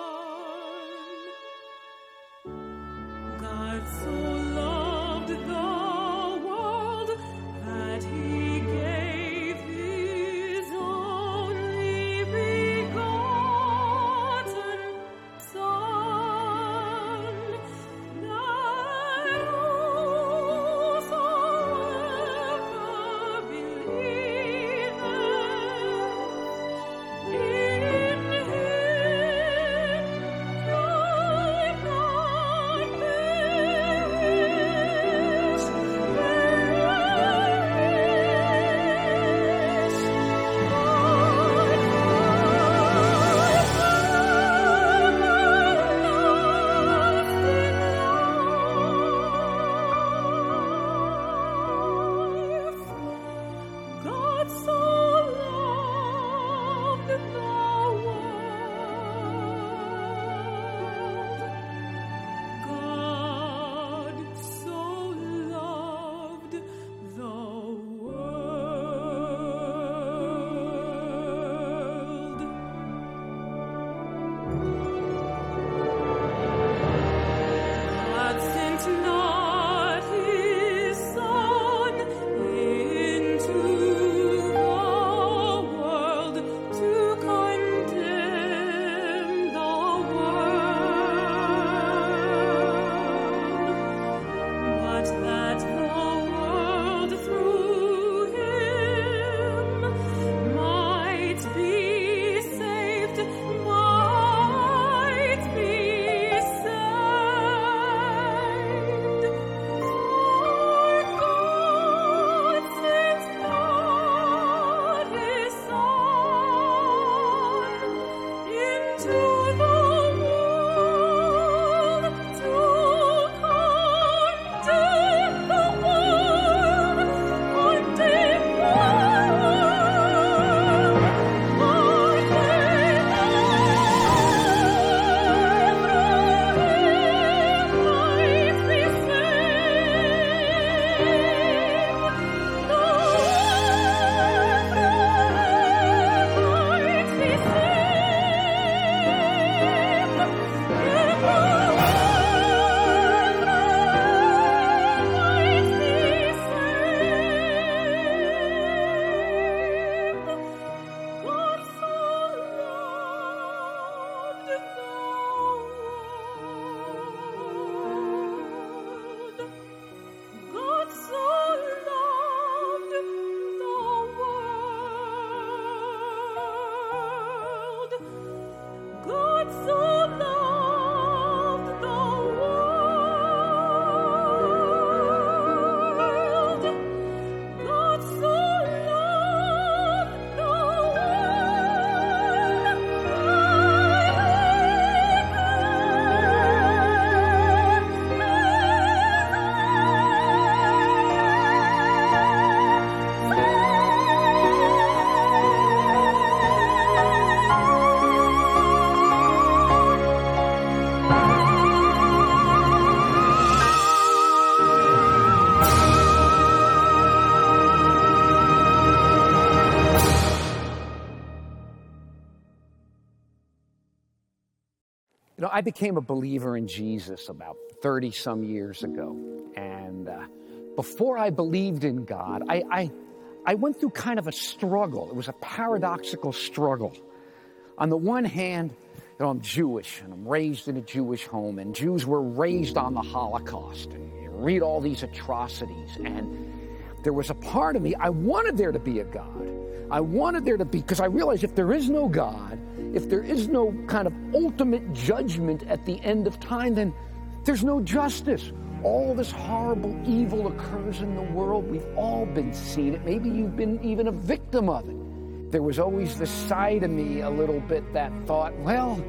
I became a believer in Jesus about 30-some years ago. And before I believed in God, I went through kind of a struggle. It was a paradoxical struggle. On the one hand, I'm Jewish, and I'm raised in a Jewish home, and Jews were raised on the Holocaust, and you read all these atrocities, and there was a part of me, I wanted there to be a God. I wanted there to be, because I realized if there is no God, if there is no kind of ultimate judgment at the end of time, then there's no justice. All this horrible evil occurs in the world. We've all been seeing it. Maybe you've been even a victim of it. There was always this side of me a little bit that thought, well,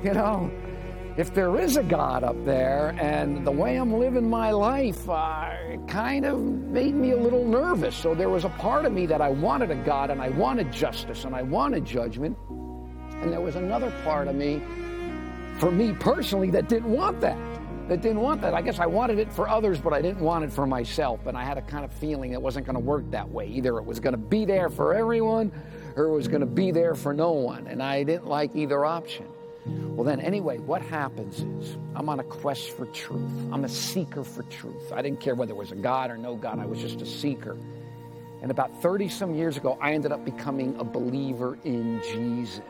if there is a God up there and the way I'm living my life kind of made me a little nervous. So there was a part of me that I wanted a God and I wanted justice and I wanted judgment. And there was another part of me, for me personally, that didn't want that. I guess I wanted it for others, but I didn't want it for myself. And I had a kind of feeling it wasn't going to work that way. Either it was going to be there for everyone or it was going to be there for no one. And I didn't like either option. Well, then anyway, what happens is I'm on a quest for truth. I'm a seeker for truth. I didn't care whether it was a God or no God. I was just a seeker. And about 30-some years ago, I ended up becoming a believer in Jesus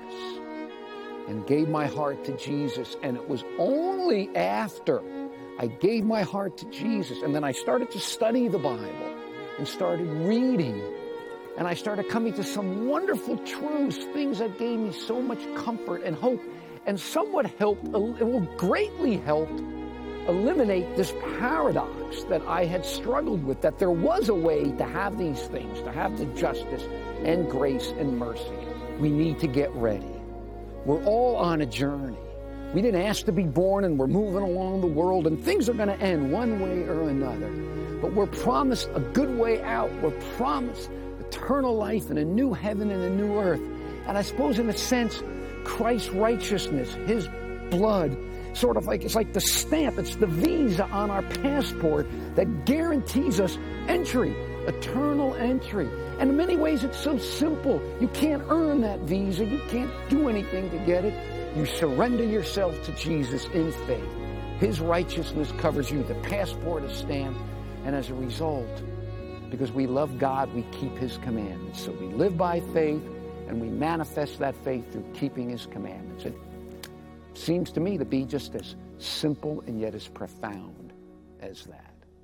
and gave my heart to Jesus. And it was only after I gave my heart to Jesus and then I started to study the Bible and started reading. And I started coming to some wonderful truths, things that gave me so much comfort and hope, and somewhat helped, it will greatly help eliminate this paradox that I had struggled with, that there was a way to have these things, to have the justice and grace and mercy. We need to get ready. We're all on a journey. We didn't ask to be born, and we're moving along the world, and things are going to end one way or another. But we're promised a good way out. We're promised eternal life and a new heaven and a new earth. And I suppose in a sense, Christ's righteousness, His blood, sort of like, it's like the stamp, it's the visa on our passport that guarantees us entry, eternal entry. And in many ways, it's so simple. You can't earn that visa. You can't do anything to get it. You surrender yourself to Jesus in faith. His righteousness covers you. The passport is stamped. And as a result, because we love God, we keep His commandments. So we live by faith, and we manifest that faith through keeping His commandments. It seems to me to be just as simple and yet as profound as that.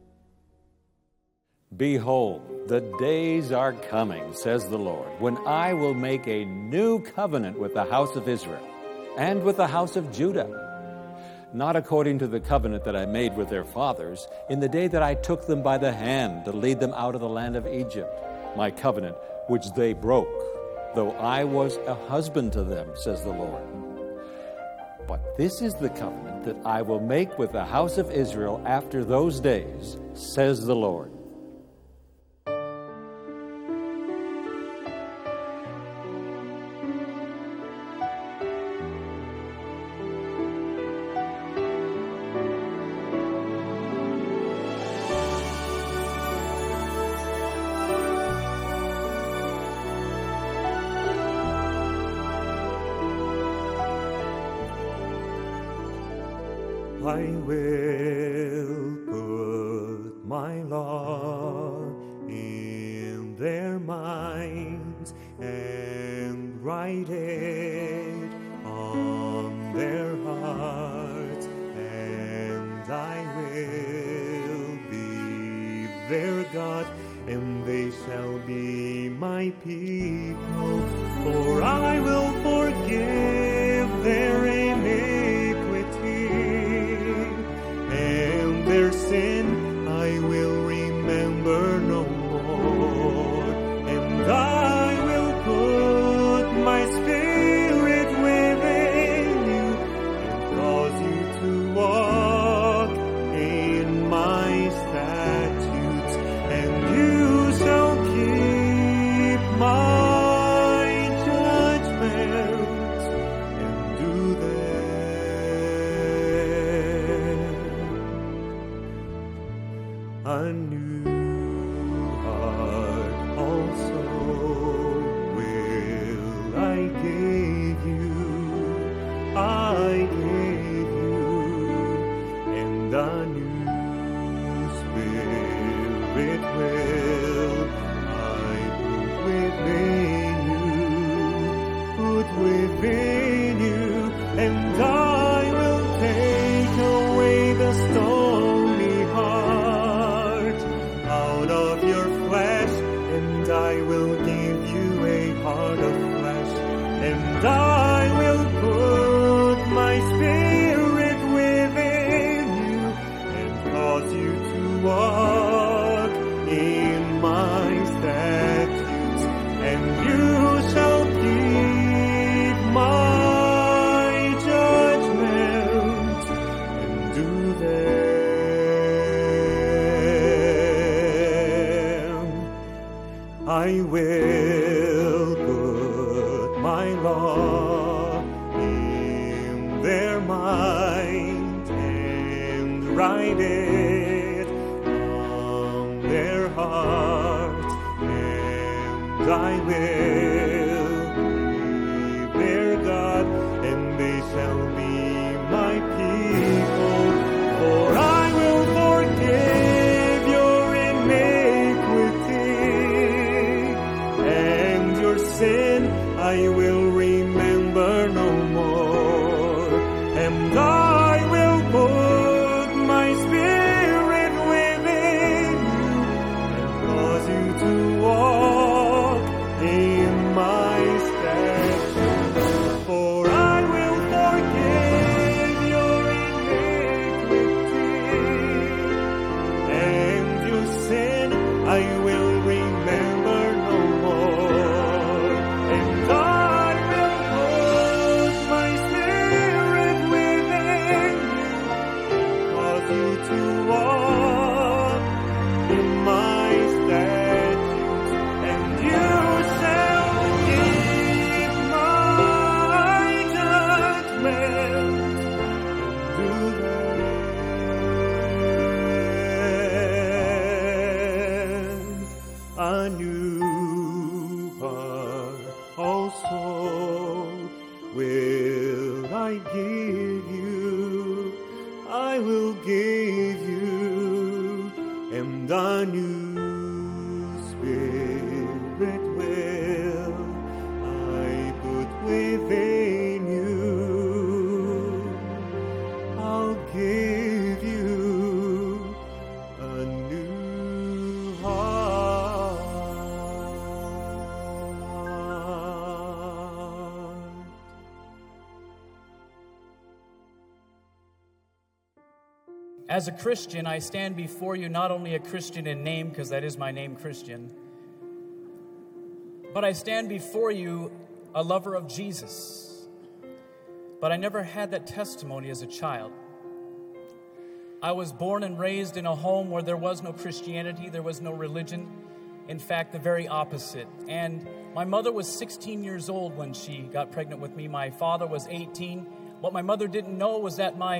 Behold, the days are coming, says the Lord, when I will make a new covenant with the house of Israel and with the house of Judah, not according to the covenant that I made with their fathers in the day that I took them by the hand to lead them out of the land of Egypt, my covenant which they broke, though I was a husband to them, says the Lord. But this is the covenant that I will make with the house of Israel after those days, says the Lord. I will put my law in their minds and write it on their hearts, and I will be their God, and they shall be my people, for I will forgive their iniquity, and their sin I will remember no more. And I will put my spirit within you and cause you to walk in my statutes, and you shall keep my judgments I will put my law in their mind and write it on their hearts, and I will be their God, and they shall be my people, for I will forgive your iniquity, and your sin I will remember no more, and I will put my spirit within you and cause you to walk in my statutes, for I will forgive your iniquity, and your sin I will remember no more, and I will put my spirit within you, cause you to walk in my statutes, and you shall keep my judgments and do them. A new heart also will I give you, I will give you, and a new spirit will I put within you. I'll give you a new heart. As a Christian, I stand before you not only a Christian in name, because that is my name, Christian, but I stand before you a lover of Jesus. But I never had that testimony as a child. I was born and raised in a home where there was no Christianity, there was no religion. In fact, the very opposite. And my mother was 16 years old when she got pregnant with me. My father was 18. What my mother didn't know was that my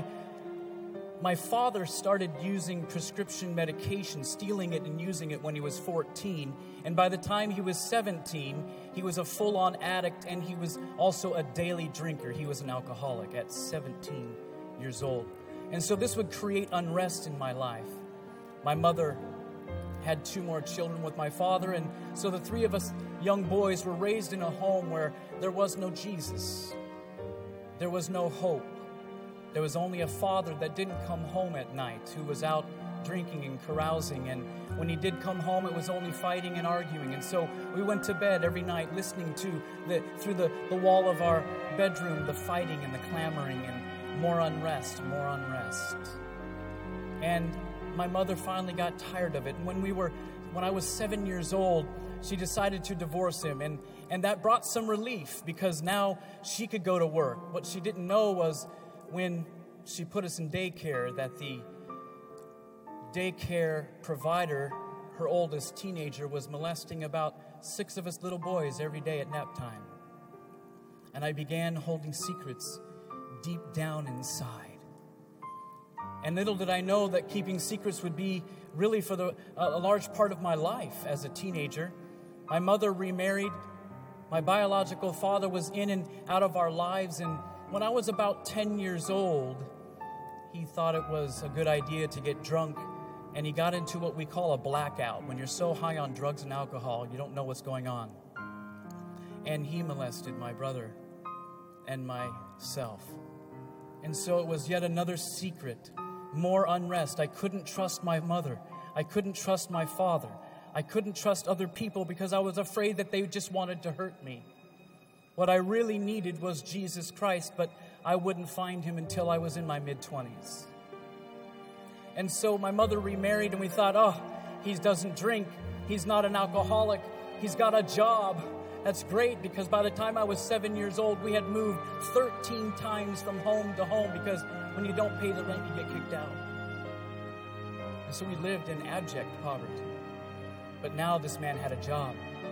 father started using prescription medication, stealing it and using it when he was 14. And by the time he was 17, he was a full-on addict, and he was also a daily drinker. He was an alcoholic at 17 years old. And so this would create unrest in my life. My mother had 2 more children with my father, and so the 3 of us young boys were raised in a home where there was no Jesus. There was no hope. There was only a father that didn't come home at night, who was out drinking and carousing. And when he did come home, it was only fighting and arguing. And so we went to bed every night listening to through the wall of our bedroom, the fighting and the clamoring and more unrest, more unrest. And my mother finally got tired of it. And when I was 7 years old, she decided to divorce him. And that brought some relief, because now she could go to work. What she didn't know was, when she put us in daycare, that the daycare provider, her oldest teenager, was molesting about 6 of us little boys every day at nap time. And I began holding secrets deep down inside. And little did I know that keeping secrets would be really for a large part of my life as a teenager. My mother remarried. My biological father was in and out of our lives, and when I was about 10 years old, he thought it was a good idea to get drunk, and he got into what we call a blackout, when you're so high on drugs and alcohol, you don't know what's going on. And he molested my brother and myself. And so it was yet another secret, more unrest. I couldn't trust my mother. I couldn't trust my father. I couldn't trust other people because I was afraid that they just wanted to hurt me. What I really needed was Jesus Christ, but I wouldn't find him until I was in my mid-20s. And so my mother remarried, and we thought, oh, he doesn't drink. He's not an alcoholic. He's got a job. That's great, because by the time I was 7 years old, we had moved 13 times from home to home, because when you don't pay the rent, you get kicked out. And so we lived in abject poverty. But now this man had a job.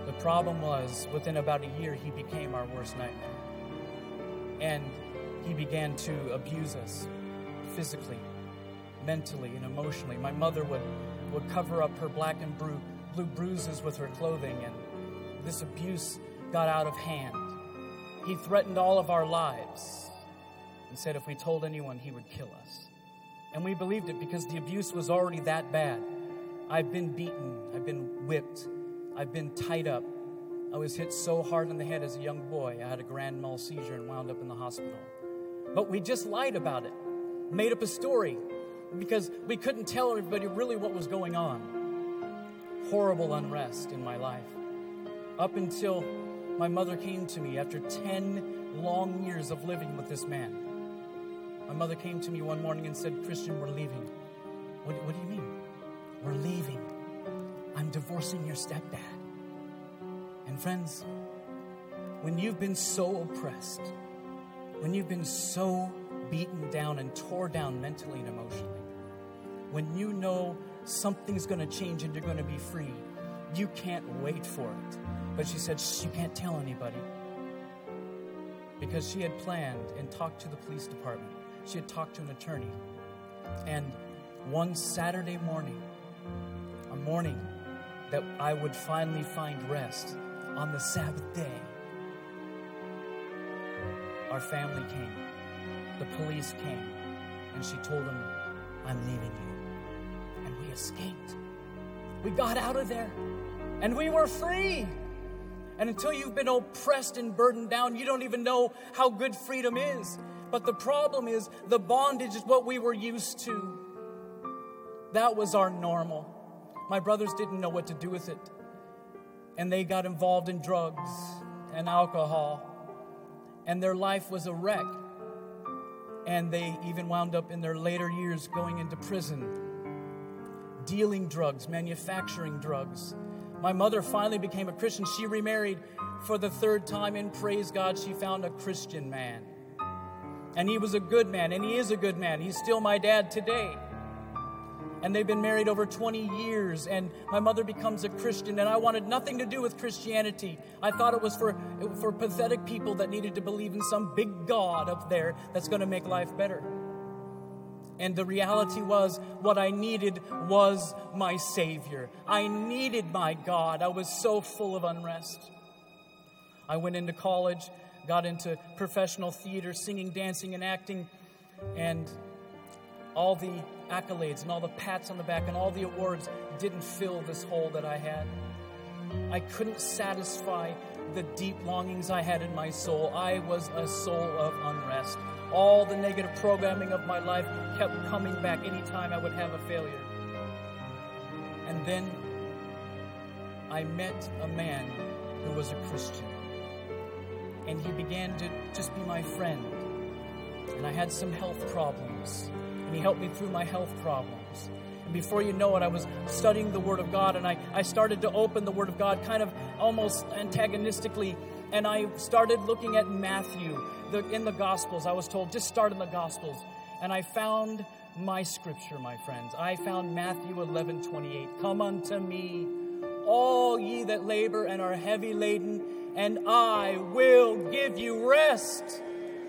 The problem was, within about a year, he became our worst nightmare. And he began to abuse us physically, mentally, and emotionally. My mother would cover up her black and blue bruises with her clothing, and this abuse got out of hand. He threatened all of our lives and said if we told anyone, he would kill us. And we believed it because the abuse was already that bad. I've been beaten. I've been whipped. I've been tied up. I was hit so hard in the head as a young boy. I had a grand mal seizure and wound up in the hospital. But we just lied about it, made up a story, because we couldn't tell everybody really what was going on. Horrible unrest in my life. Up until my mother came to me after 10 long years of living with this man. My mother came to me one morning and said, "Christian, we're leaving." What do you mean? We're leaving. I'm divorcing your stepdad. And friends, when you've been so oppressed, when you've been so beaten down and tore down mentally and emotionally, when you know something's going to change and you're going to be free, you can't wait for it. But she said, "Shh, you can't tell anybody." Because she had planned and talked to the police department. She had talked to an attorney. And one Saturday morning, a morning that I would finally find rest on the Sabbath day, our family came, the police came, and she told them, "I'm leaving you." And we escaped. We got out of there, and we were free. And until you've been oppressed and burdened down, you don't even know how good freedom is. But the problem is, the bondage is what we were used to. That was our normal. My brothers didn't know what to do with it. And they got involved in drugs and alcohol. And their life was a wreck. And they even wound up in their later years going into prison, dealing drugs, manufacturing drugs. My mother finally became a Christian. She remarried for the third time, and praise God, she found a Christian man. And he was a good man, and he is a good man. He's still my dad today. And they've been married over 20 years, and my mother becomes a Christian, and I wanted nothing to do with Christianity. I thought it was for pathetic people that needed to believe in some big God up there that's going to make life better. And the reality was, what I needed was my Savior. I needed my God. I was so full of unrest. I went into college, got into professional theater, singing, dancing, and acting, and all the accolades and all the pats on the back and all the awards didn't fill this hole that I had. I couldn't satisfy the deep longings I had in my soul. I was a soul of unrest. All the negative programming of my life kept coming back anytime I would have a failure. And then I met a man who was a Christian. And he began to just be my friend. And I had some health problems. And he helped me through my health problems. And before you know it, I was studying the Word of God, and I started to open the Word of God kind of almost antagonistically. And I started looking at Matthew in the Gospels. I was told, just start in the Gospels. And I found my scripture, my friends. I found Matthew 11:28. "Come unto me, all ye that labor and are heavy laden, and I will give you rest."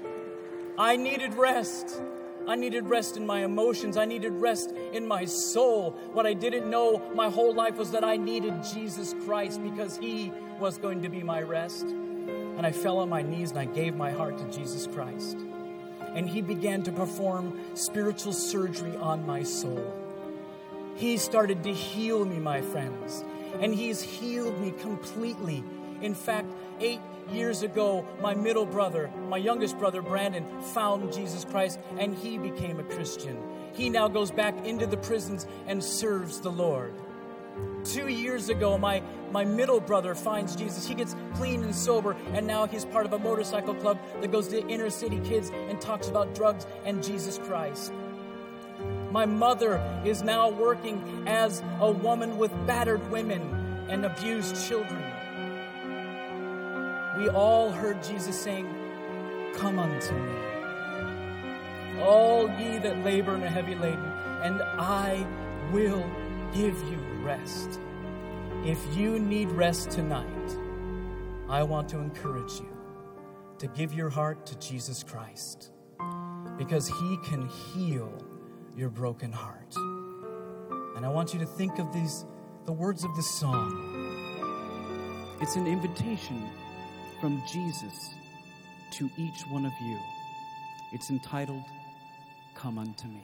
I needed rest. I needed rest in my emotions. I needed rest in my soul. What I didn't know my whole life was that I needed Jesus Christ, because He was going to be my rest. And I fell on my knees and I gave my heart to Jesus Christ. And He began to perform spiritual surgery on my soul. He started to heal me, my friends. And He's healed me completely. In fact, 8 years ago, my middle brother, my youngest brother, Brandon, found Jesus Christ, and he became a Christian. He now goes back into the prisons and serves the Lord. 2 years ago, my middle brother finds Jesus. He gets clean and sober, and now he's part of a motorcycle club that goes to inner city kids and talks about drugs and Jesus Christ. My mother is now working as a woman with battered women and abused children. We all heard Jesus saying, "Come unto me, all ye that labor and are heavy laden, and I will give you rest." If you need rest tonight, I want to encourage you to give your heart to Jesus Christ, because He can heal your broken heart. And I want you to think of the words of this song. It's an invitation from Jesus to each one of you. It's entitled, Come Unto Me.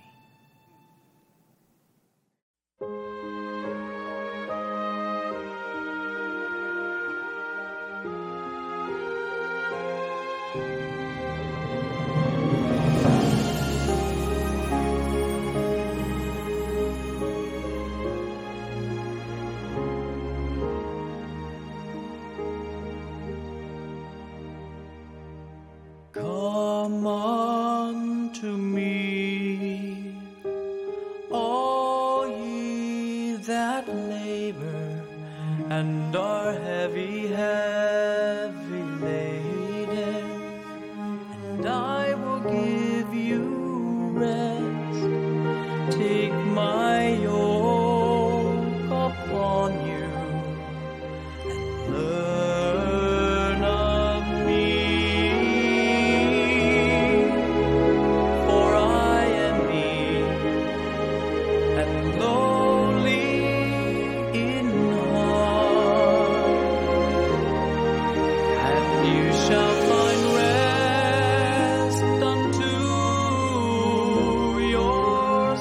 Come unto me, all ye that labor and are heavy laden, and I will give you rest. Take my yoke upon you and learn of me. For I am meek and lowly in heart, and you shall find rest unto your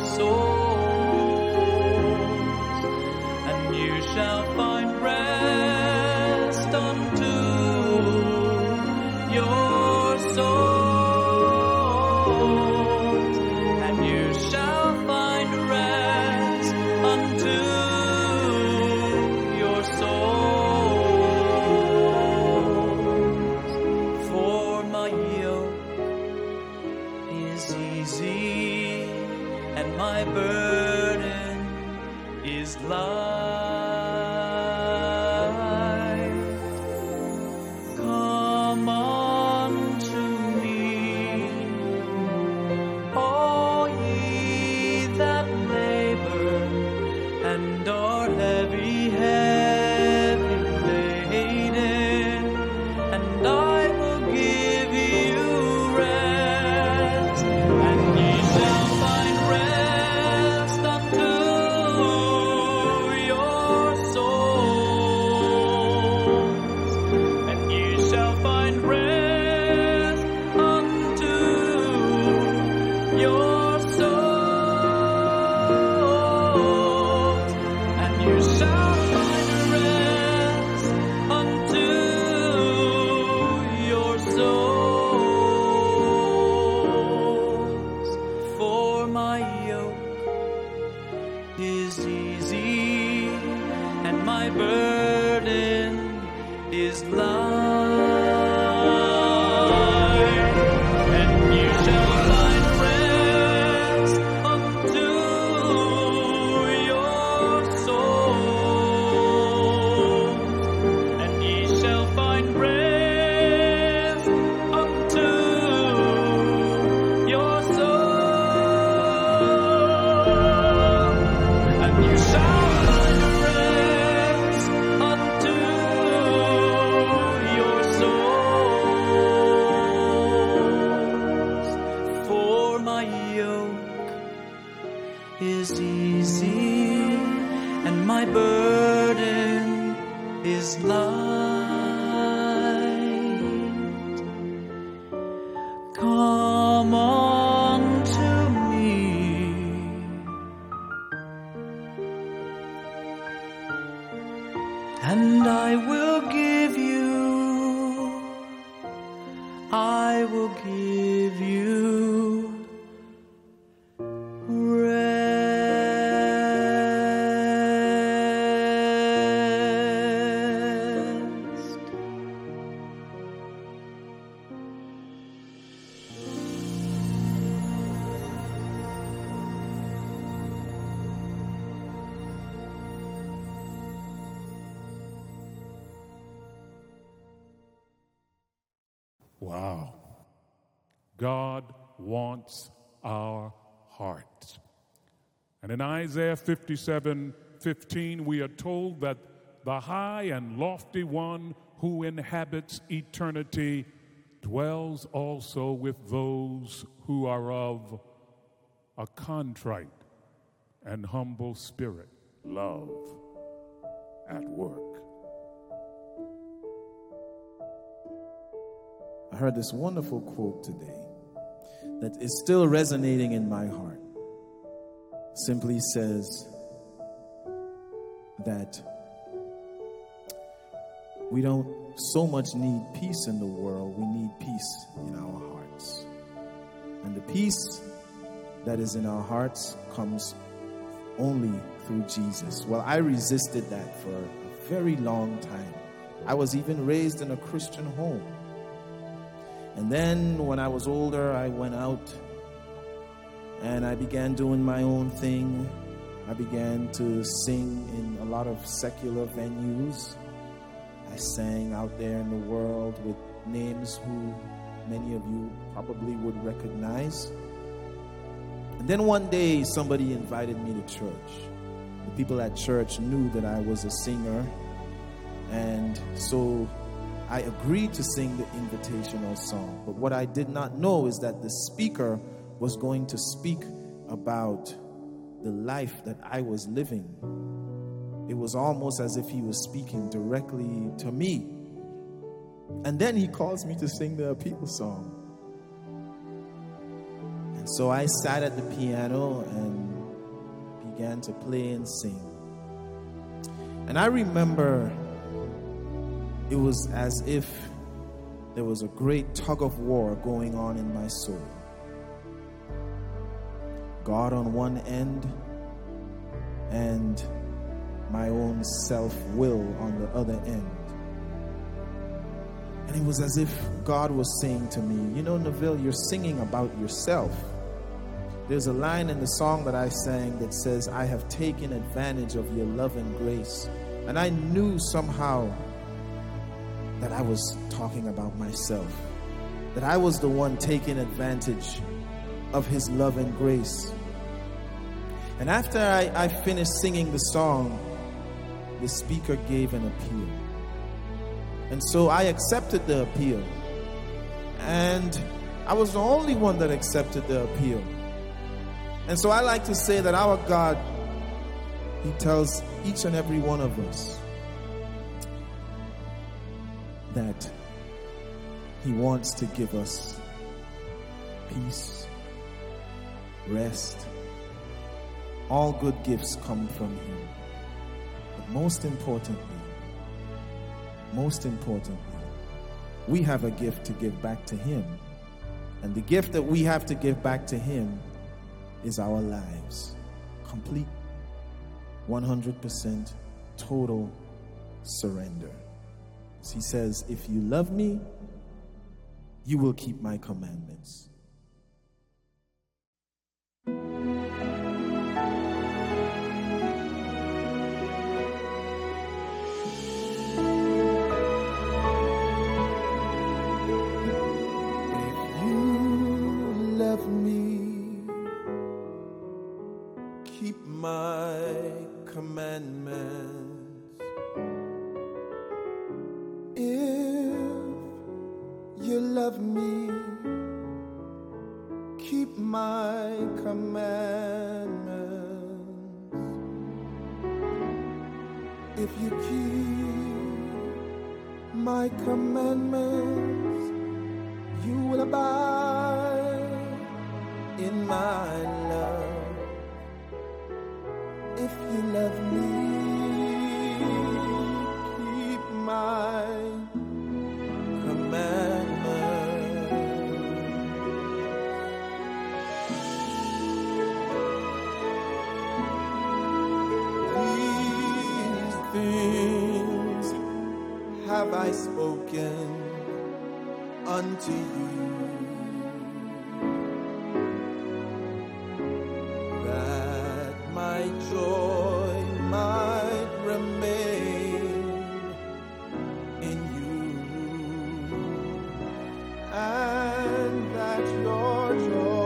souls, and you shall find rest unto your souls, and you shall find rest unto your souls. For my yoke is easy and my burden is light. Come unto me, all ye that labor and are heavy laden, and I will give you rest, and ye shall find rest unto your souls, and you shall find rest unto your souls, and you shall find rest unto your souls. For my yoke is easy and my burden is light, and you shall find rest unto your souls, and ye shall find rest unto your souls, and you shall find rest unto your souls. For my yoke is easy and my burden is light. Come unto me, and I will give you rest. Wow. God wants our hearts. And in Isaiah 57:15, we are told that the high and lofty one who inhabits eternity dwells also with those who are of a contrite and humble spirit. Love at work. I heard this wonderful quote today that is still resonating in my heart. Simply says that we don't so much need peace in the world, we need peace in our hearts. And the peace that is in our hearts comes only through Jesus. Well, I resisted that for a very long time. I was even raised in a Christian home. And then when I was older, I went out and I began doing my own thing. I began to sing in a lot of secular venues. I sang out there in the world with names who many of you probably would recognize. And then one day somebody invited me to church. The people at church knew that I was a singer, and so I agreed to sing the invitational song. But what I did not know is that the speaker was going to speak about the life that I was living. It was almost as if he was speaking directly to me. And then he calls me to sing the appeal song. And so I sat at the piano and began to play and sing. And I remember it was as if there was a great tug of war going on in my soul. God on one end and my own self-will on the other end. And it was as if God was saying to me, you know, Neville, you're singing about yourself. There's a line in the song that I sang that says, I have taken advantage of your love and grace. And I knew somehow that I was talking about myself, that I was the one taking advantage of his love and grace. And after I finished singing the song, the speaker gave an appeal. And so I accepted the appeal. And I was the only one that accepted the appeal. And so I like to say that our God, he tells each and every one of us that he wants to give us peace, rest. All good gifts come from him. But most importantly, we have a gift to give back to him. And the gift that we have to give back to him is our lives. Complete, 100% total surrender. He says, if you love me, you will keep my commandments. Have I spoken unto you, that my joy might remain in you, and that your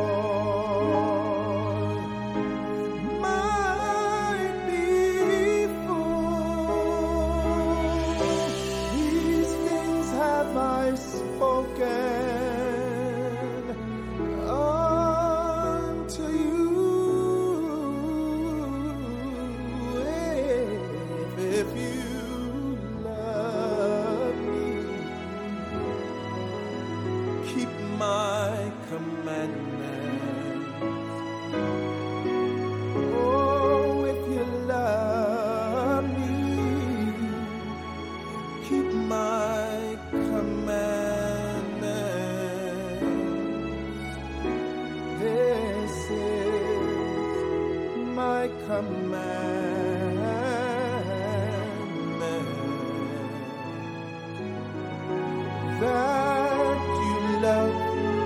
joy might be full. keep my commandments. This is my commandment, that you love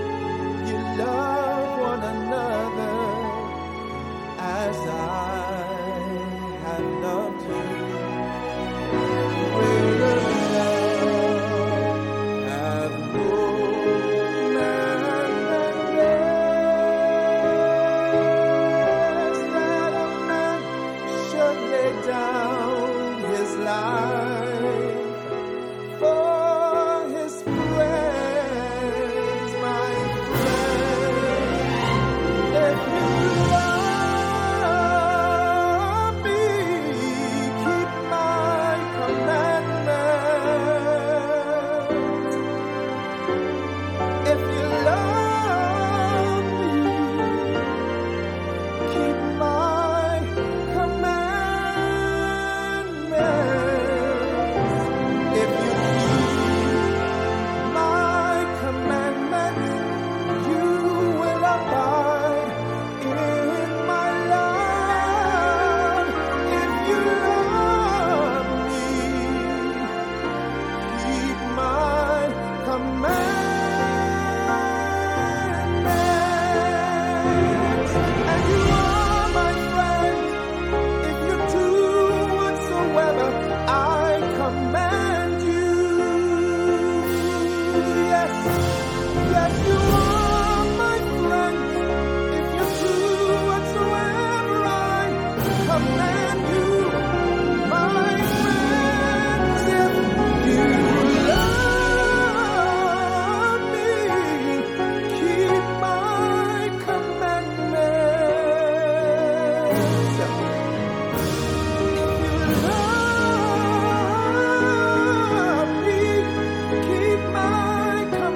one another as I have loved you. Greater love hath no man than this, that a man should lay down his life for his friends, my friend. If you love me, keep my commandments. If you love me, keep my commandments. If you keep my commandments, you will abide in my love. If you love me, keep my commandments. And you are my friend if you do whatsoever I command you. Yes, yes, you are my friend if you do whatsoever I command you. My friends, if you love me, keep my commandments. If you love me, keep my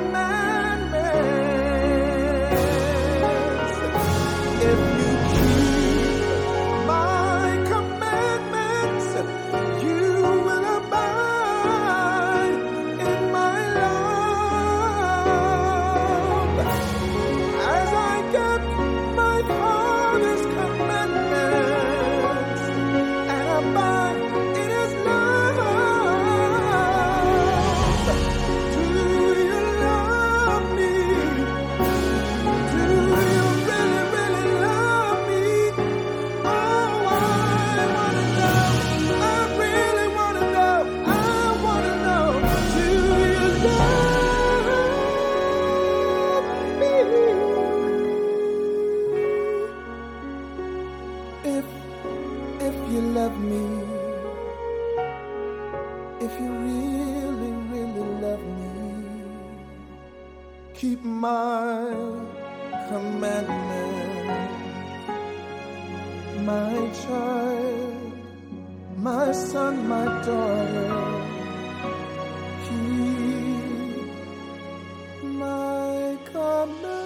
commandments. If you keep my commandments, you will abide in my love. As I kept my Father's commandments and abide in His love. Do you love me? Do you really, really love me? Oh, I wanna know. I really wanna know. I wanna know. Do you love me? If you love me, if you really, really love me, keep my commandment, my child, my son, my daughter, keep my commandment.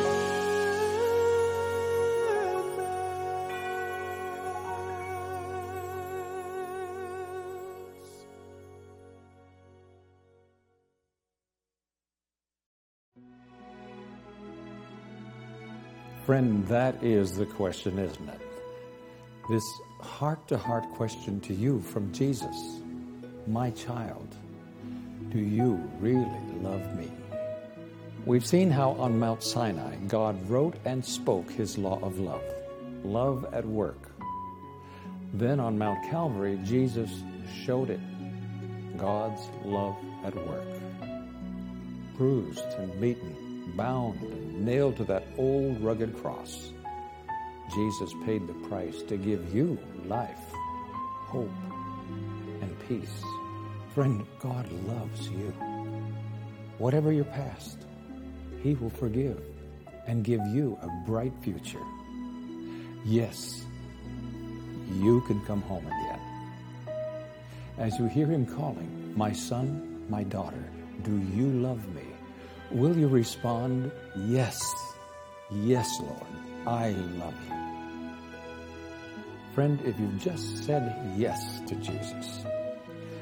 Friend, that is the question, isn't it? This heart-to-heart question to you from Jesus. My child, do you really love me? We've seen how on Mount Sinai, God wrote and spoke His law of love, love at work. Then on Mount Calvary, Jesus showed it, God's love at work. Bruised and beaten, bound and nailed to that old rugged cross, Jesus paid the price to give you life, hope, and peace. Friend, God loves you. Whatever your past, He will forgive and give you a bright future. Yes, you can come home again. As you hear Him calling, my son, my daughter, do you love me? Will you respond, yes, yes, Lord, I love you. Friend, if you've just said yes to Jesus,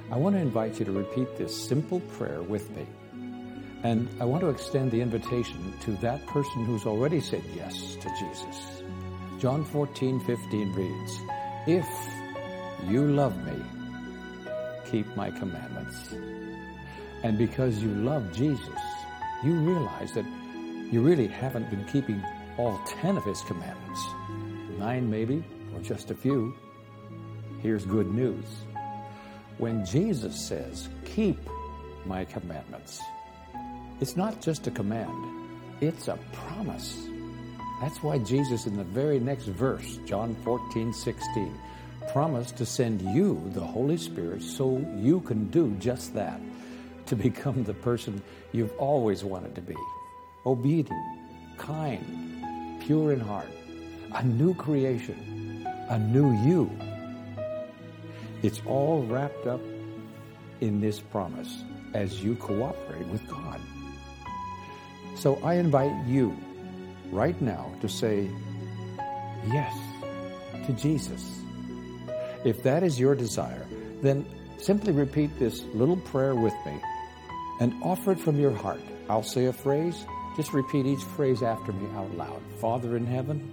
I want to invite you to repeat this simple prayer with me. And I want to extend the invitation to that person who's already said yes to Jesus. John 14:15 reads, "If you love me, keep my commandments." And because you love Jesus, you realize that you really haven't been keeping all 10 of his commandments. 9 maybe, or just a few. Here's good news. When Jesus says, "Keep my commandments," it's not just a command, it's a promise. That's why Jesus in the very next verse, John 14:16, promised to send you the Holy Spirit so you can do just that, to become the person you've always wanted to be. Obedient, kind, pure in heart, a new creation, a new you. It's all wrapped up in this promise as you cooperate with God. So I invite you right now to say yes to Jesus. If that is your desire, then simply repeat this little prayer with me and offer it from your heart. I'll say a phrase. Just repeat each phrase after me out loud. Father in heaven,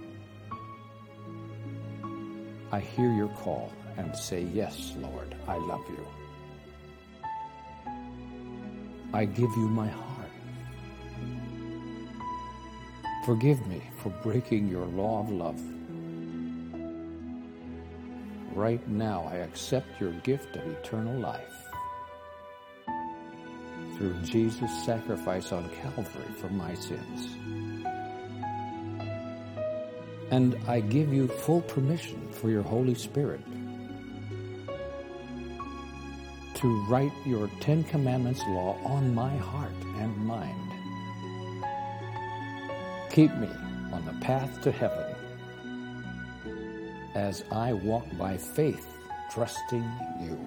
I hear your call and say, "Yes, Lord, I love you. I give you my heart. Forgive me for breaking your law of love. Right now, I accept your gift of eternal life through Jesus' sacrifice on Calvary for my sins. And I give you full permission for your Holy Spirit to write your 10 Commandments law on my heart and mind. Keep me on the path to heaven as I walk by faith, trusting you.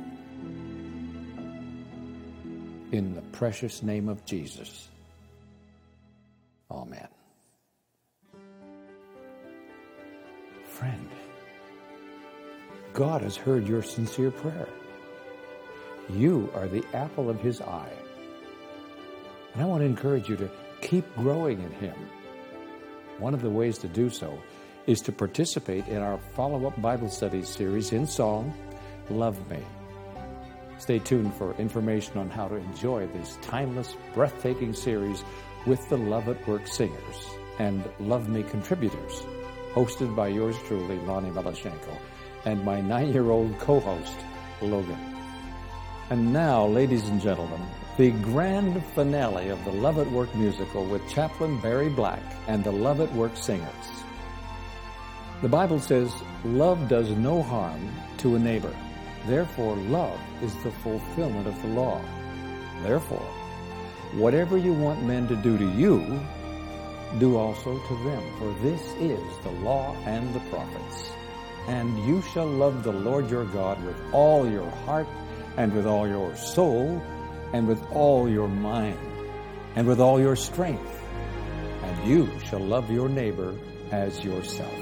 In the precious name of Jesus. Amen. Friend, God has heard your sincere prayer. You are the apple of his eye. And I want to encourage you to keep growing in him. One of the ways to do so is to participate in our follow-up Bible study series in song, Love Me. Stay tuned for information on how to enjoy this timeless, breathtaking series with the Love at Work singers and Love Me contributors, hosted by yours truly, Lonnie Melashenko, and my 9-year-old co-host, Logan. And now, ladies and gentlemen, the grand finale of the Love at Work musical with Chaplain Barry Black and the Love at Work singers. The Bible says, love does no harm to a neighbor. Therefore, love is the fulfillment of the law. Therefore, whatever you want men to do to you, do also to them. For this is the law and the prophets. And you shall love the Lord your God with all your heart, and with all your soul, and with all your mind, and with all your strength. And you shall love your neighbor as yourself.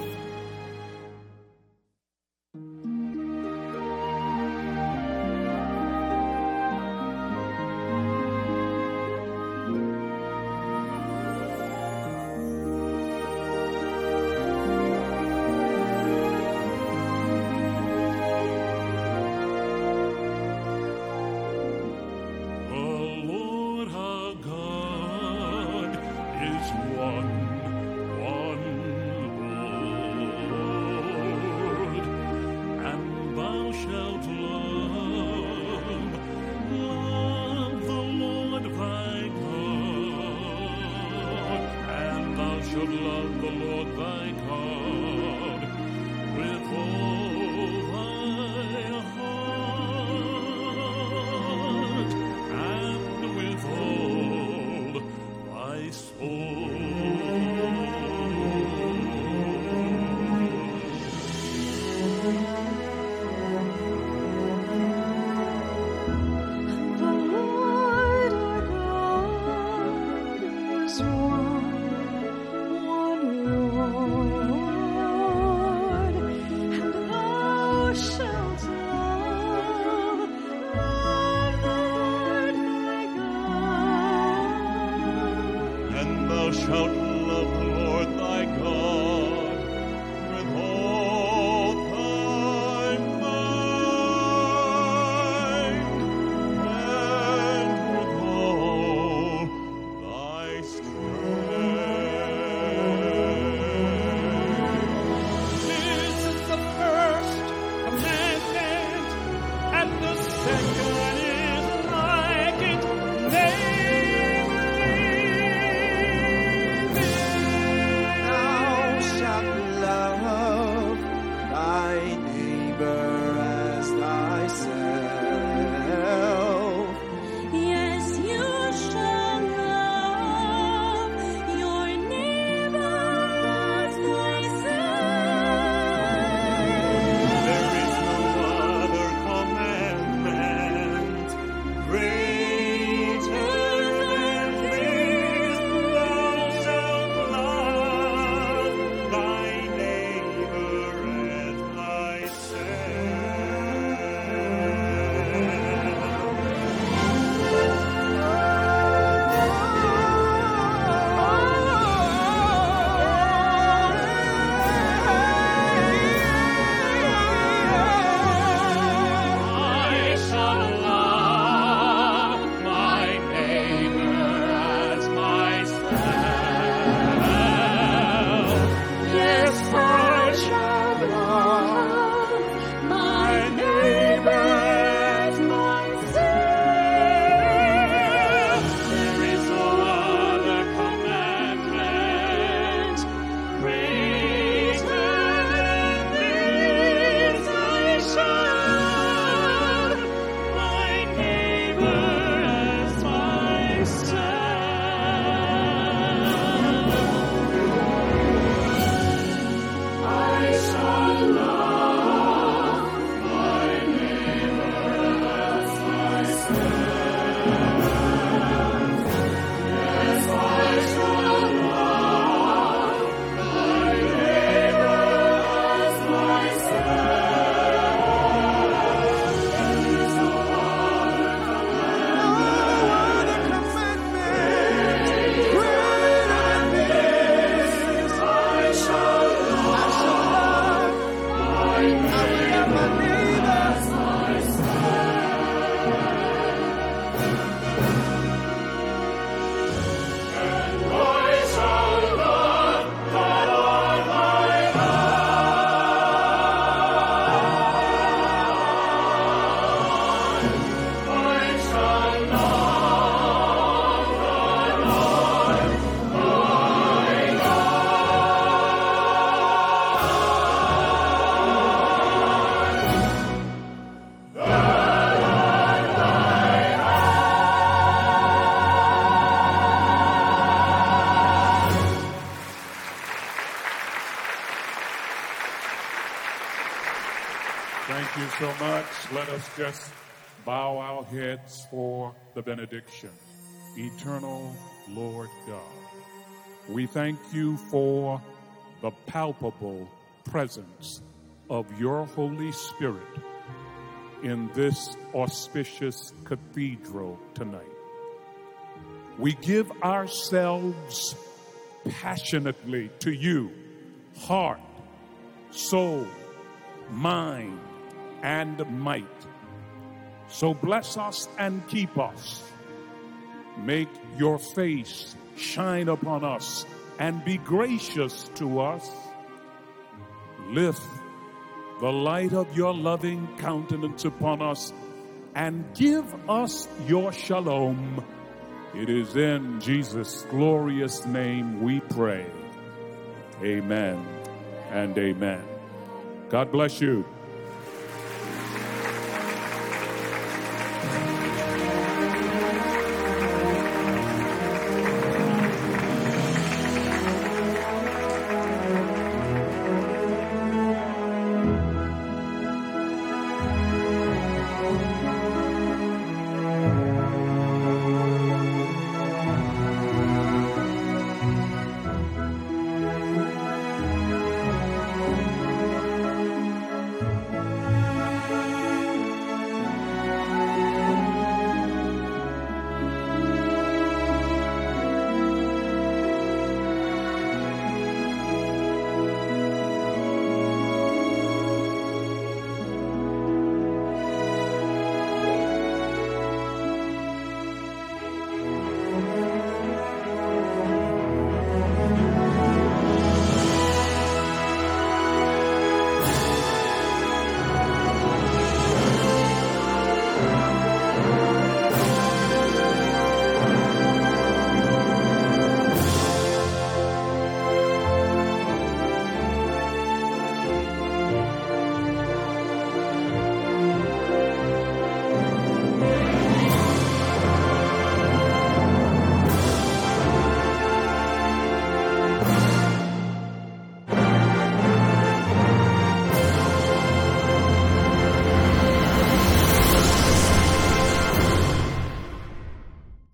One Lord. shalt love the Lord thy God with all thy mind and with all thy strength. This is the first commandment, and the second is like it. Thou shalt love thy neighbor as thyself. Yes, you shall love your neighbor as thyself. There is no other commandment greater than this. Thou shalt love thy neighbor as I shall love my neighbor as myself. Yes, I shall love my neighbor as myself. There is no other commandment greater than this. I shall love my neighbor as myself. I shall love my neighbor as myself. Yes, I shall love my neighbor as myself. There is no other commandment greater than this. I shall love my neighbor as and I shall love the Lord thy God. I shall love the Lord thy Thank you so much. Let us just bow our heads for the benediction. Eternal Lord God, we thank you for the palpable presence of your Holy Spirit in this auspicious cathedral tonight. We give ourselves passionately to you, heart, soul, mind, and might. So bless us and keep us. Make your face shine upon us and be gracious to us. Lift the light of your loving countenance upon us and give us your shalom. It is in Jesus' glorious name we pray. Amen and amen. God bless you.